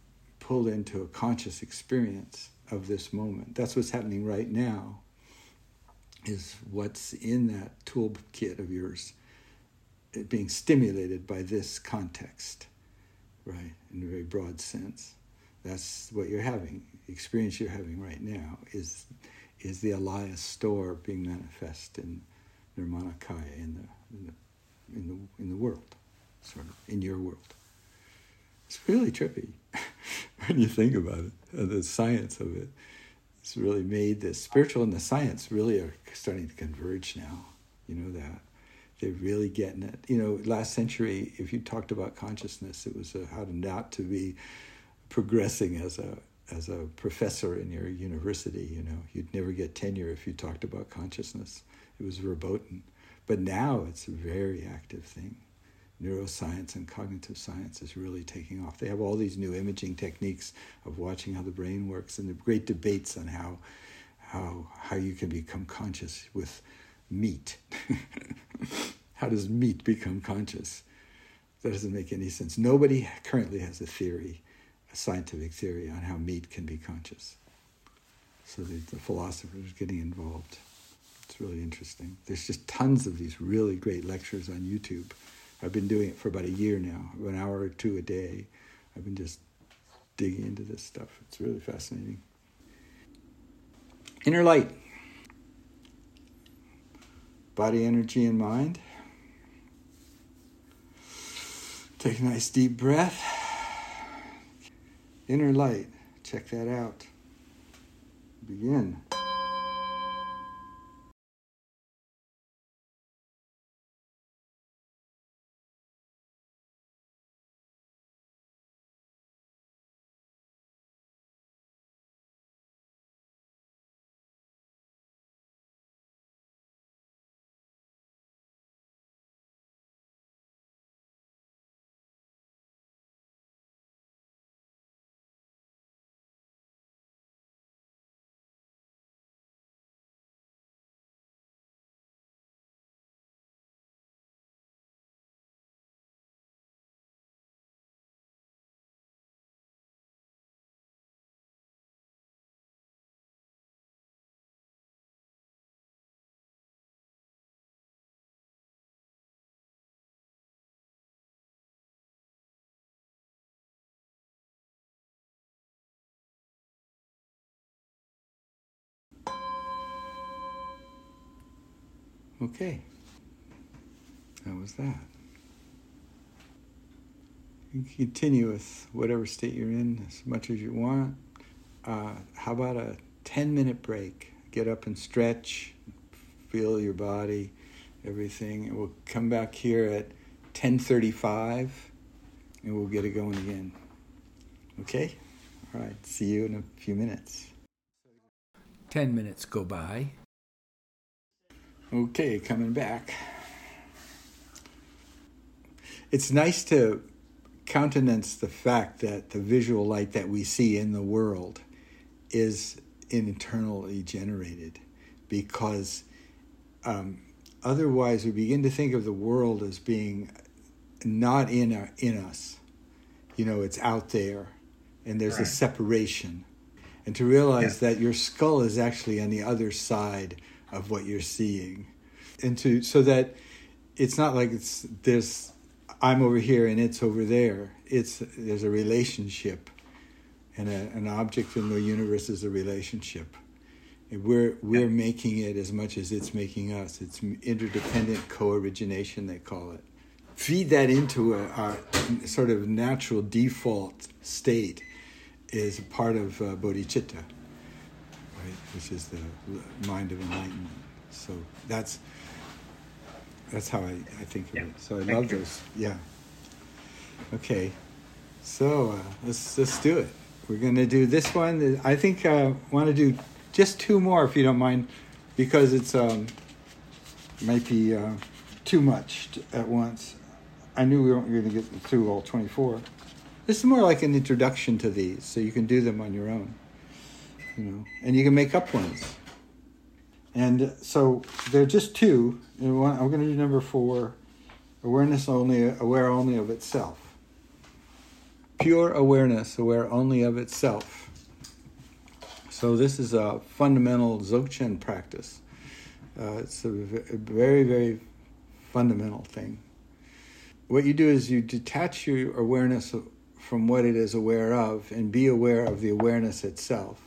Speaker 1: pulled into a conscious experience of this moment. That's what's happening right now, is what's in that toolkit of yours being stimulated by this context, right, in a very broad sense. That's what you're having. The experience you're having right now is is the Alaya store being manifest in Nirmanakaya, in the, in the in the in the world, sort of, in your world. It's really trippy when you think about it, and the science of it. It's really made this spiritual and the science really are starting to converge now. You know that. They're really getting it. You know, last century, if you talked about consciousness, it was uh, how to not to be progressing as a as a professor in your university. You know, you'd never get tenure if you talked about consciousness. It was verboten. But now it's a very active thing. Neuroscience and cognitive science is really taking off. They have all these new imaging techniques of watching how the brain works, and the great debates on how how how you can become conscious with meat. How does meat become conscious? That doesn't make any sense. Nobody currently has a theory, a scientific theory on how meat can be conscious. So the, the philosophers are getting involved. It's really interesting. There's just tons of these really great lectures on YouTube. I've been doing it for about a year now, an hour or two a day. I've been just digging into this stuff. It's really fascinating. Inner light. Body, energy, and mind. Take a nice deep breath. Inner light. Check that out. Begin. Okay, that was that. You can continue with whatever state you're in as much as you want. Uh, how about a ten-minute break? Get up and stretch, feel your body, everything. And we'll come back here at ten thirty-five, and we'll get it going again. Okay? All right, see you in a few minutes. Ten minutes go by. Okay, coming back. It's nice to countenance the fact that the visual light that we see in the world is internally generated, because um, otherwise we begin to think of the world as being not in our, in us. You know, it's out there, and there's right. a separation. And to realize yeah. that your skull is actually on the other side of what you're seeing, and to so that it's not like it's there's I'm over here and it's over there. It's there's a relationship, and a, an object in the universe is a relationship. And we're we're yeah. making it as much as it's making us. It's interdependent co-origination, they call it. Feed that into a, our sort of natural default state is a part of uh, bodhicitta. Right, which is the mind of enlightenment. So that's that's how I, I think of yeah. it. So I Thank love you. those. Yeah. Okay. So uh, let's let's do it. We're going to do this one. I think I uh, want to do just two more, if you don't mind, because it's um might be uh, too much at once. I knew we weren't going to get through all twenty-four. This is more like an introduction to these, so you can do them on your own. You know, and you can make up ones. And so they're just two. And one, I'm going to do number four, awareness only, aware only of itself. pure awareness, aware only of itself. So this is a fundamental Dzogchen practice. Uh, it's a very, very fundamental thing. What you do is you detach your awareness from what it is aware of and be aware of the awareness itself.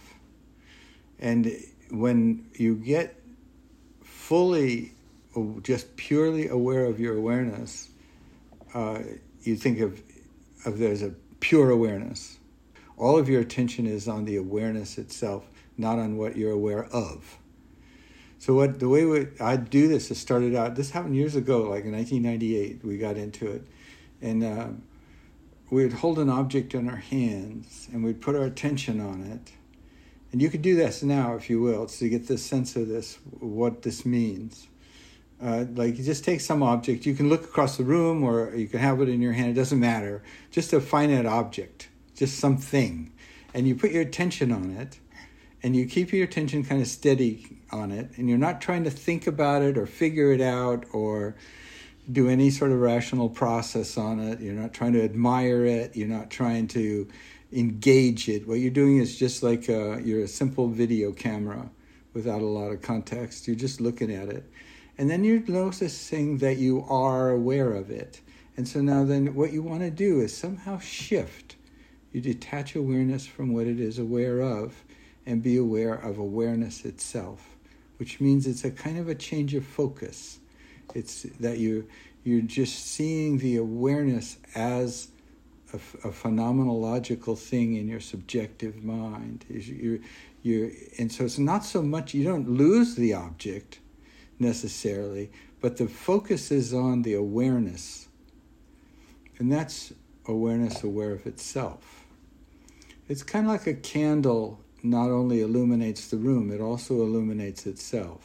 Speaker 1: And when you get fully, just purely aware of your awareness, uh, you think of, of there's a pure awareness. All of your attention is on the awareness itself, not on what you're aware of. So what the way we, I do this, it started out, this happened years ago, like in nineteen ninety-eight, we got into it. And uh, we'd hold an object in our hands and we'd put our attention on it. And you could do this now, if you will, to get this sense of this, what this means. Uh, like you just take some object, you can look across the room or you can have it in your hand, it doesn't matter. Just a finite object, just something. And you put your attention on it and you keep your attention kind of steady on it. And you're not trying to think about it or figure it out or do any sort of rational process on it. You're not trying to admire it. You're not trying to engage it. What you're doing is just like a, you're a simple video camera without a lot of context. You're just looking at it. And then you're noticing that you are aware of it. And so now then what you want to do is somehow shift. You detach awareness from what it is aware of and be aware of awareness itself, which means it's a kind of a change of focus. It's that you, you're just seeing the awareness as a, a phenomenological thing in your subjective mind. You're, you're, and so it's not so much, you don't lose the object necessarily, but the focus is on the awareness. And that's awareness aware of itself. It's kind of like a candle not only illuminates the room, it also illuminates itself.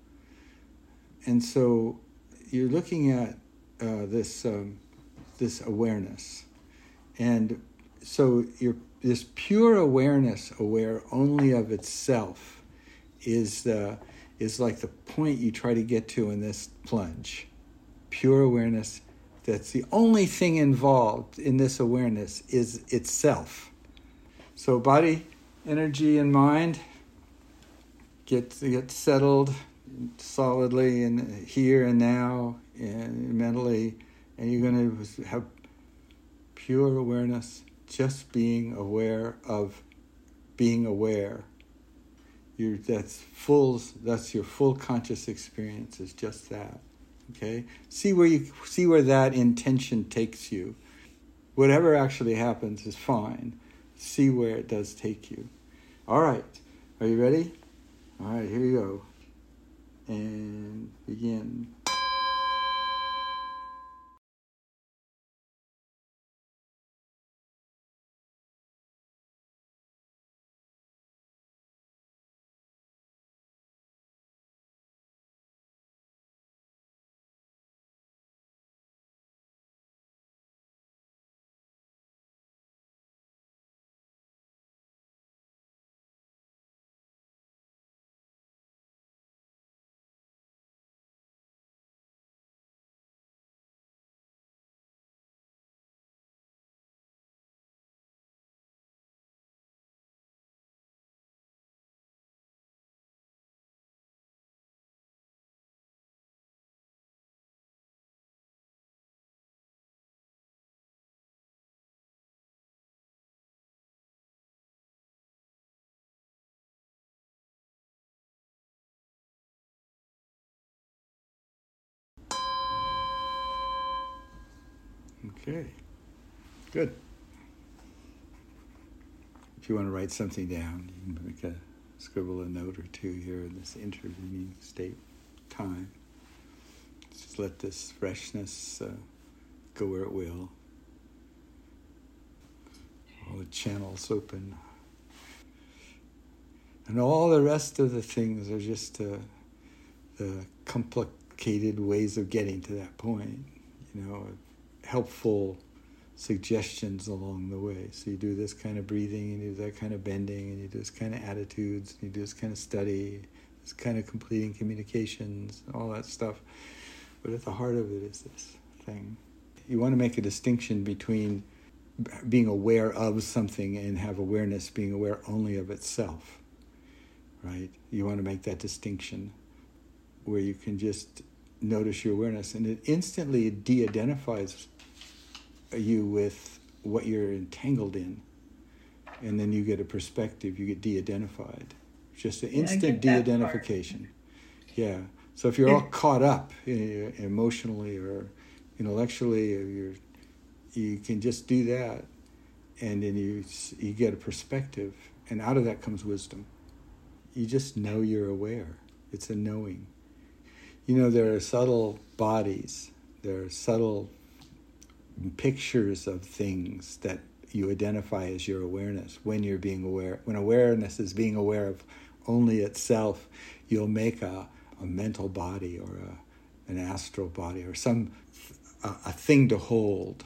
Speaker 1: And so you're looking at uh, this um, this awareness. And so you're, this pure awareness, aware only of itself, is uh, is like the point you try to get to in this plunge. Pure awareness, that's the only thing involved in this awareness is itself. So body, energy, and mind get, get settled solidly in here and now and mentally, and you're going to have pure awareness, just being aware of being aware. You're, that's full. That's your full conscious experience. Is just that. Okay. See where you see where that intention takes you. Whatever actually happens is fine. See where it does take you. All right. Are you ready? All right. Here you go. And begin. Okay, good. If you want to write something down, you can make a scribble a note or two here in this intervening state time. Just let this freshness uh, go where it will. All the channels open. And all the rest of the things are just uh, the complicated ways of getting to that point, you know, helpful suggestions along the way. So you do this kind of breathing, and you do that kind of bending, and you do this kind of attitudes, and you do this kind of study, this kind of completing communications, all that stuff. But at the heart of it is this thing. You want to make a distinction between being aware of something and have awareness being aware only of itself, right? You want to make that distinction where you can just notice your awareness, and it instantly de-identifies you with what you're entangled in, and then you get a perspective, you get de-identified. Just an
Speaker 3: Yeah, I
Speaker 1: instant
Speaker 3: get that
Speaker 1: de-identification. Yeah. So if you're all caught up eh, emotionally or intellectually, or you're, you can just do that, and then you you get a perspective, and out of that comes wisdom. You just know you're aware. It's a knowing. You know, there are subtle bodies. There are subtle pictures of things that you identify as your awareness when you're being aware. When awareness is being aware of only itself, you'll make a, a mental body or a, an astral body or some a, a thing to hold.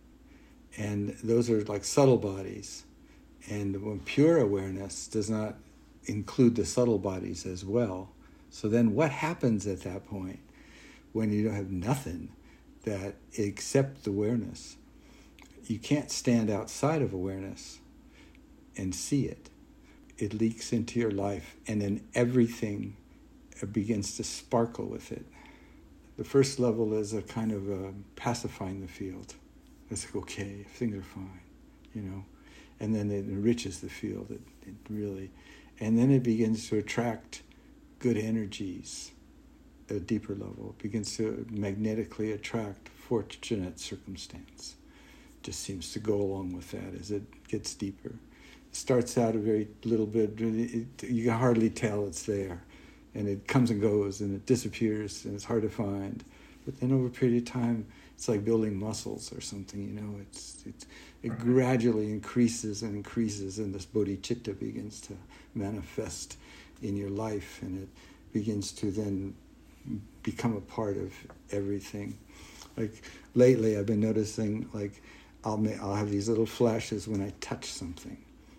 Speaker 1: And those are like subtle bodies. And when pure awareness does not include the subtle bodies as well, so then what happens at that point when you don't have nothing that except awareness? You can't stand outside of awareness and see it. It leaks into your life, and then everything begins to sparkle with it. The first level is a kind of a pacifying the field. It's like, okay, things are fine, you know. And then it enriches the field. It, it really, and then it begins to attract good energies at a deeper level. It begins to magnetically attract fortunate circumstance. Just seems to go along with that as it gets deeper. It starts out a very little bit, it, you can hardly tell it's there. And it comes and goes and it disappears and it's hard to find. But then over a period of time, it's like building muscles or something, you know. It's, it's It right. gradually increases and increases, and this bodhicitta begins to manifest in your life, and it begins to then become a part of everything. Like lately, I've been noticing, like I'll ma- I'll have these little flashes when I touch something.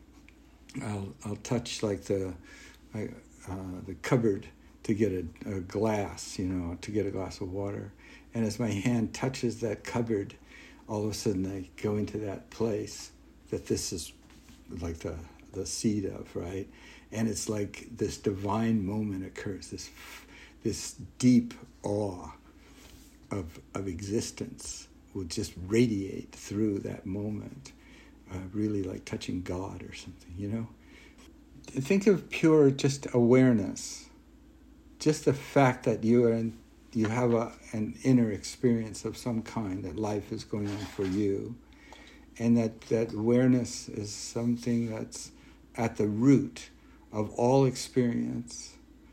Speaker 1: I'll I'll touch like the I, uh, the cupboard to get a, a glass, you know, to get a glass of water, and as my hand touches that cupboard, all of a sudden I go into that place that this is like the the seed of, right? And it's like this divine moment occurs, this this deep awe of of existence will just radiate through that moment, uh, really like touching God or something, you know? Think of pure just awareness, just the fact that you are in, you have a, an inner experience of some kind, that life is going on for you, and that, that awareness is something that's at the root of all experience.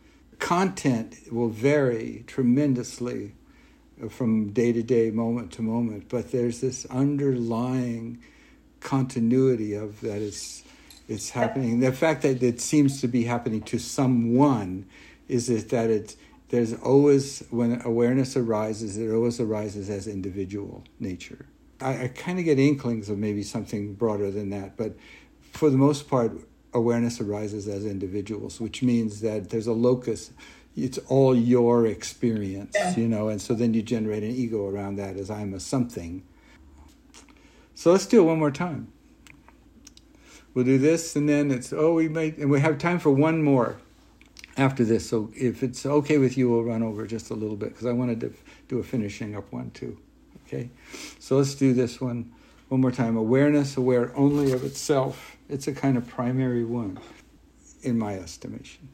Speaker 1: Content will vary tremendously from day to day, moment to moment, but there's this underlying continuity of that it's, it's happening. The fact that it seems to be happening to someone is it that it there's always, when awareness arises, it always arises as individual nature. I, I kind of get inklings of maybe something broader than that, but for the most part, awareness arises as individuals, which means that there's a locus. It's all your experience, yeah. you know, and so then you generate an ego around that as I'm a something. So let's do it one more time. We'll do this, and then it's, oh, we may, and we have time for one more after this. So if it's okay with you, we'll run over just a little bit, because I wanted to do a finishing up one too. Okay? So let's do this one one more time. Awareness, aware only of itself. It's a kind of primary one, in my estimation.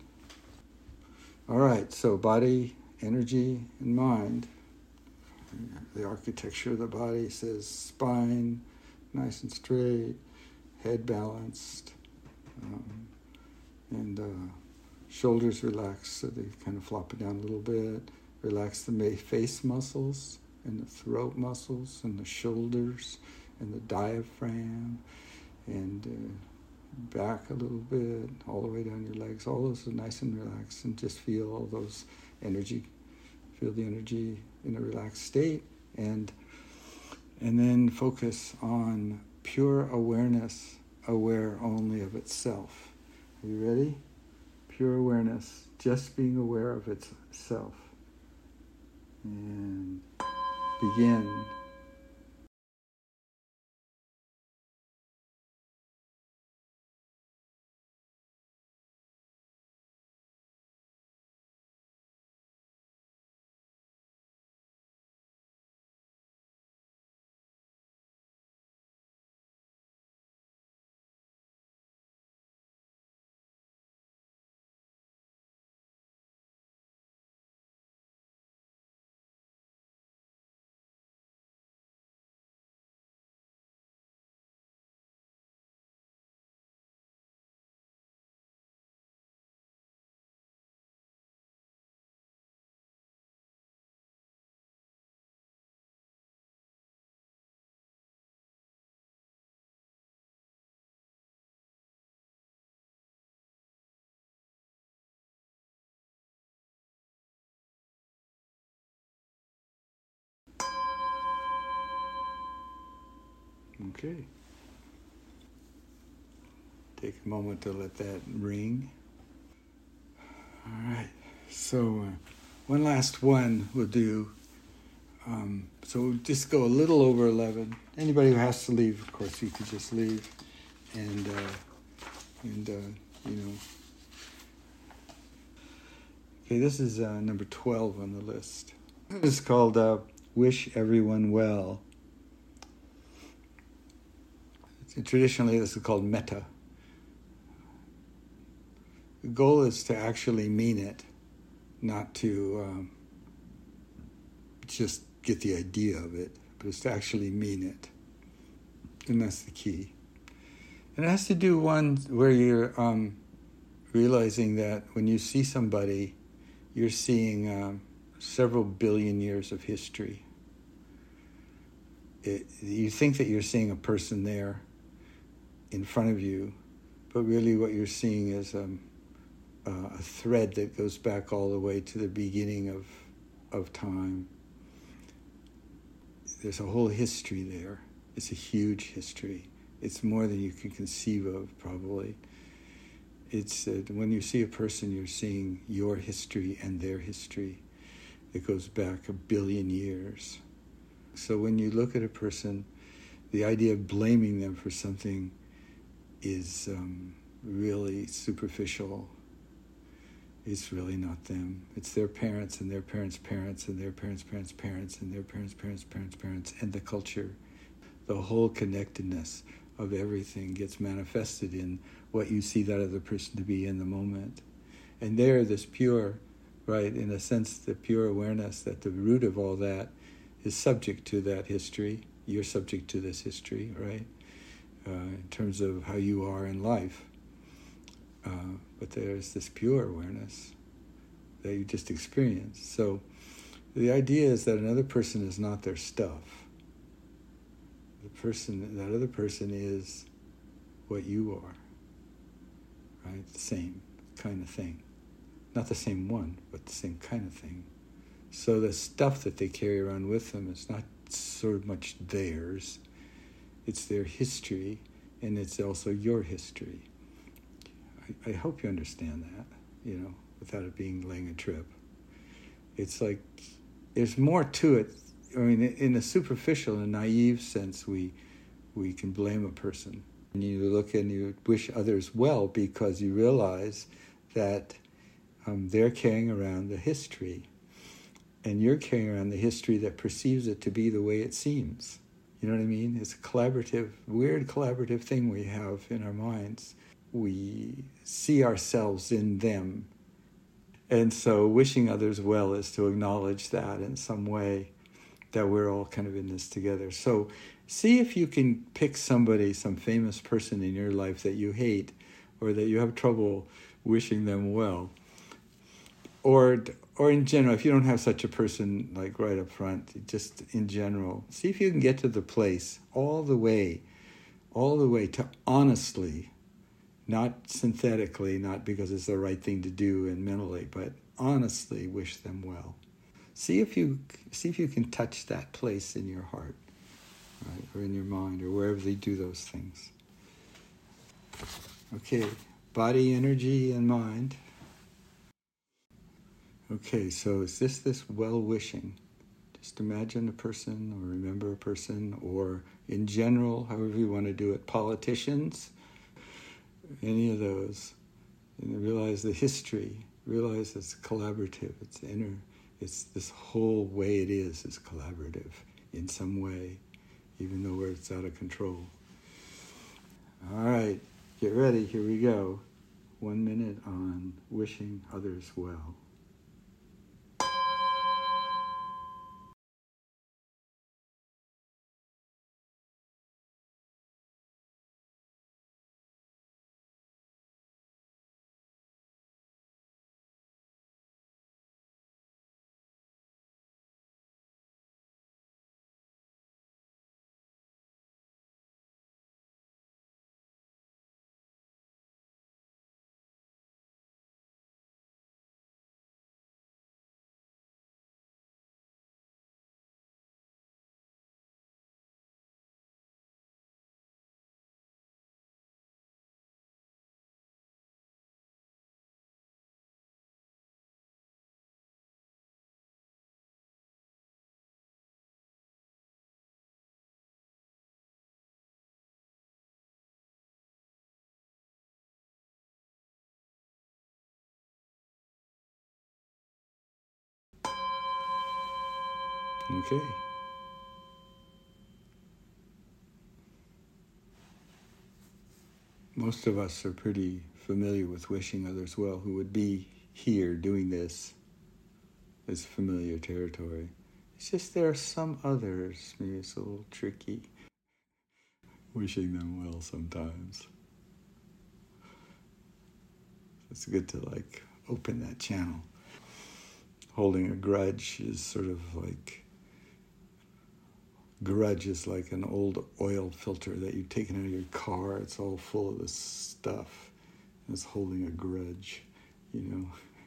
Speaker 1: All right, so body, energy, and mind. The architecture of the body says spine, nice and straight, head balanced, um, and uh, shoulders relaxed, so they kind of flop it down a little bit. Relax the face muscles and the throat muscles and the shoulders and the diaphragm, and uh, back a little bit, all the way down your legs. All those are nice and relaxed, and just feel all those energy. Feel the energy in a relaxed state, and and then focus on pure awareness, aware only of itself. Are you ready? Pure awareness, just being aware of itself. And begin. Okay. Take a moment to let that ring. All right. So uh, one last one we'll do. Um, so we'll just go a little over eleven. Anybody who has to leave, of course, you could just leave. And, uh, and uh, you know. Okay, this is uh, number twelve on the list. It's called uh, Wish Everyone Well. Traditionally, this is called metta. The goal is to actually mean it, not to um, just get the idea of it, but it's to actually mean it. And that's the key. And it has to do one where you're um, realizing that when you see somebody, you're seeing um, several billion years of history. It, you think that you're seeing a person there in front of you, but really what you're seeing is um, uh, a thread that goes back all the way to the beginning of of time. There's a whole history there. It's a huge history. It's more than you can conceive of, probably. It's uh, when you see a person, you're seeing your history and their history. It goes back a billion years. So when you look at a person, the idea of blaming them for something is um, really superficial. It's really not them. It's their parents and their parents' parents and their parents' parents' parents and their parents' parents' parents' parents and the culture. The whole connectedness of everything gets manifested in what you see that other person to be in the moment. And there, this pure, right, in a sense, the pure awareness that the root of all that is subject to that history. You're subject to this history, right? Uh, in terms of how you are in life. Uh, but there's this pure awareness that you just experience. So the idea is that another person is not their stuff. The person, that other person is what you are, right? The same kind of thing. Not the same one, but the same kind of thing. So the stuff that they carry around with them is not so much theirs. It's their history, and it's also your history. I, I hope you understand that, you know, without it being laying a trip. It's like, there's more to it. I mean, in a superficial and naive sense, we we can blame a person. And you look and you wish others well because you realize that um, they're carrying around the history, and you're carrying around the history that perceives it to be the way it seems. You know what I mean? It's a collaborative, weird collaborative thing we have in our minds. We see ourselves in them. And so wishing others well is to acknowledge that in some way, that we're all kind of in this together. So see if you can pick somebody, some famous person in your life that you hate or that you have trouble wishing them well. Or or in general, if you don't have such a person like right up front, just in general, see if you can get to the place all the way, all the way to honestly, not synthetically, not because it's the right thing to do and mentally, but honestly wish them well. See if you see if you can touch that place in your heart, right, or in your mind, or wherever they do those things. Okay, body, energy, and mind. Okay, so is this this well-wishing? Just imagine a person or remember a person, or in general, however you want to do it, politicians, any of those. And realize the history, realize it's collaborative, it's inner, it's this whole way it is, is collaborative in some way, even though where it's out of control. All right, get ready, here we go. One minute on wishing others well. Okay. Most of us are pretty familiar with wishing others well who would be here doing this. It's familiar territory. It's just there are some others, maybe it's a little tricky, wishing them well sometimes. It's good to like open that channel. Holding a grudge is sort of like, grudge is like an old oil filter that you've taken out of your car. It's all full of this stuff. It's holding a grudge, you know.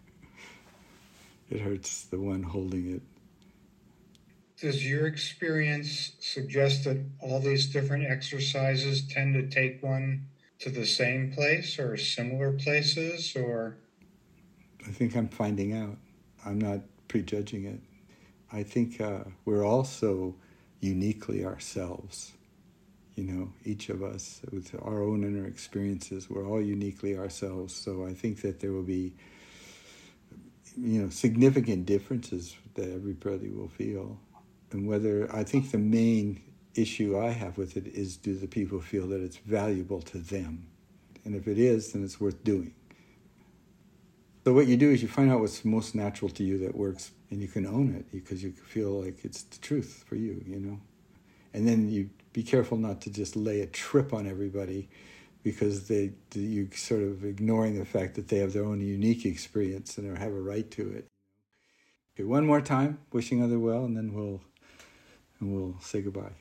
Speaker 1: It hurts the one holding it.
Speaker 4: Does your experience suggest that all these different exercises tend to take one to the same place or similar places, or?
Speaker 1: I think I'm finding out. I'm not prejudging it. I think uh, we're also uniquely ourselves. You know, each of us with our own inner experiences, we're all uniquely ourselves. So I think that there will be, you know, significant differences that everybody will feel. And whether, I think the main issue I have with it is, do the people feel that it's valuable to them? And if it is, then it's worth doing. So what you do is you find out what's most natural to you that works, and you can own it because you feel like it's the truth for you, you know? And then you be careful not to just lay a trip on everybody because they you sort of ignoring the fact that they have their own unique experience and have a right to it. Okay, one more time, wishing other well, and then we'll and we'll say goodbye.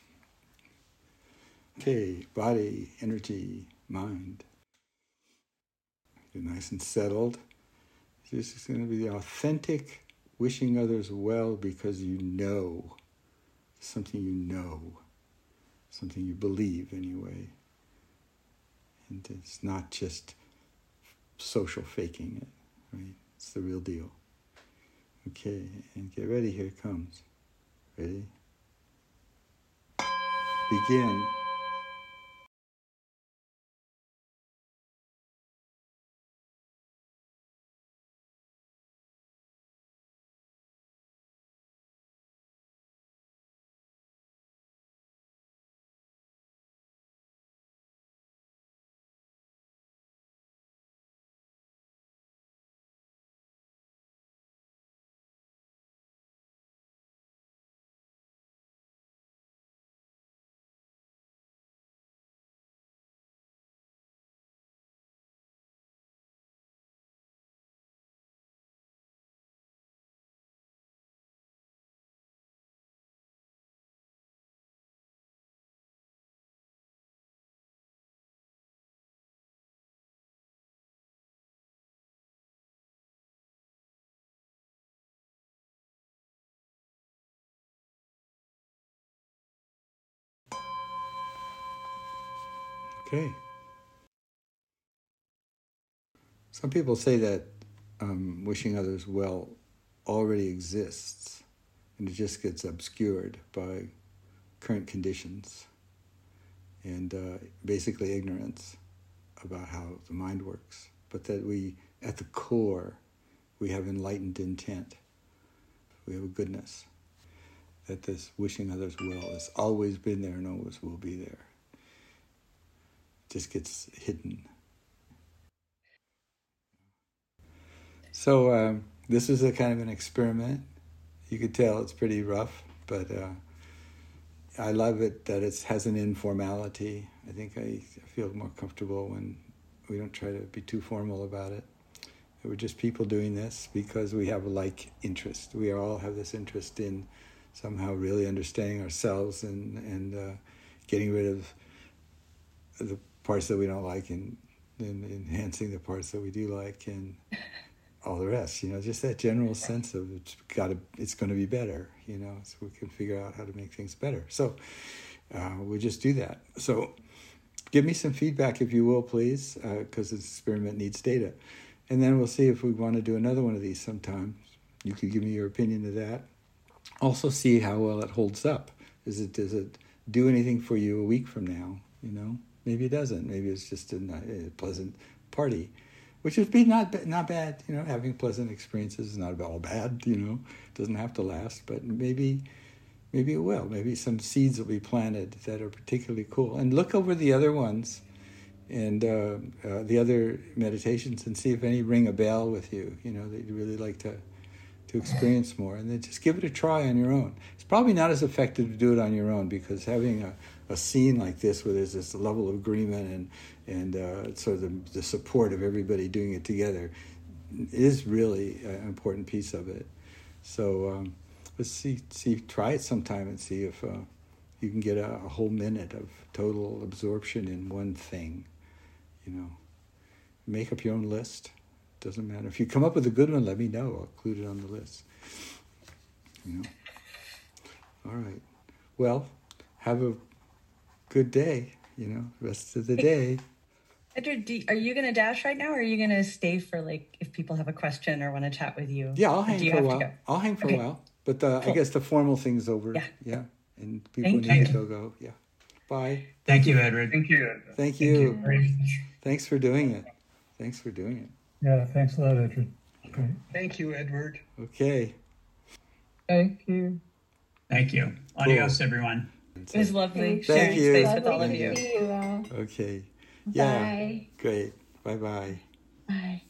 Speaker 1: Okay, body, energy, mind. Get nice and settled. This is going to be the authentic wishing others well because you know, something you know, something you believe anyway. And it's not just social faking it, right? It's the real deal. Okay, and get ready, here it comes. Ready? Begin. Okay. Some people say that um, wishing others well already exists, and it just gets obscured by current conditions and uh, basically ignorance about how the mind works. But that we, at the core, we have enlightened intent. We have a goodness. That this wishing others well has always been there and always will be there. It just gets hidden. So um, this is a kind of an experiment. You could tell it's pretty rough, but uh, I love it that it has an informality. I think I feel more comfortable when we don't try to be too formal about it. We're just people doing this because we have a like interest. We all have this interest in somehow really understanding ourselves and, and uh, getting rid of the parts that we don't like and, and enhancing the parts that we do like and all the rest, you know, just that general sense of it's got to, it's going to be better, you know, so we can figure out how to make things better. So uh, we just do that. So give me some feedback, if you will, please, because uh, this experiment needs data. And then we'll see if we want to do another one of these sometime. You could give me your opinion of that. Also see how well it holds up. Is it, does it do anything for you a week from now, you know? Maybe it doesn't. Maybe it's just a, a pleasant party. which would be not ba- not bad. You know, having pleasant experiences is not all bad. You know, it doesn't have to last, but maybe maybe it will. Maybe some seeds will be planted that are particularly cool. And look over the other ones and uh, uh, the other meditations and see if any ring a bell with you. You know, that you'd really like to to experience more, and then just give it a try on your own. It's probably not as effective to do it on your own, because having a, a scene like this where there's this level of agreement and and uh, sort of the, the support of everybody doing it together is really an important piece of it. So um, let's see, see, try it sometime and see if uh, you can get a, a whole minute of total absorption in one thing. You know, make up your own list. Doesn't matter. If you come up with a good one, let me know. I'll include it on the list. You know. All right. Well, have a good day. You know, rest of the day.
Speaker 5: Edward, do, are you going to dash right now, or are you going to stay for, like, if people have a question or want to chat with you?
Speaker 1: Yeah, I'll
Speaker 5: Or
Speaker 1: hang
Speaker 5: do you
Speaker 1: for a
Speaker 5: have to
Speaker 1: while.
Speaker 5: go?
Speaker 1: I'll hang for
Speaker 5: Okay.
Speaker 1: a while. But uh, I
Speaker 5: Cool.
Speaker 1: guess the formal thing's over.
Speaker 5: Yeah.
Speaker 1: Yeah. And people
Speaker 5: Thank
Speaker 1: need
Speaker 5: you.
Speaker 1: to go go. Yeah. Bye.
Speaker 6: Thank you, Edward.
Speaker 4: Thank you.
Speaker 1: Thank you.
Speaker 4: Very much.
Speaker 1: Thanks for doing it. Thanks for doing it.
Speaker 7: Yeah, thanks a lot, Edward. Great.
Speaker 4: Thank you, Edward.
Speaker 1: Okay.
Speaker 7: Thank you.
Speaker 6: Thank you. Adios, everyone.
Speaker 5: It was lovely
Speaker 1: Thank
Speaker 5: sharing
Speaker 1: you.
Speaker 5: space with all of
Speaker 8: Lovely
Speaker 5: you.
Speaker 8: to see you all.
Speaker 1: Okay. Yeah.
Speaker 8: Bye.
Speaker 1: Great. Bye-bye.
Speaker 8: Bye.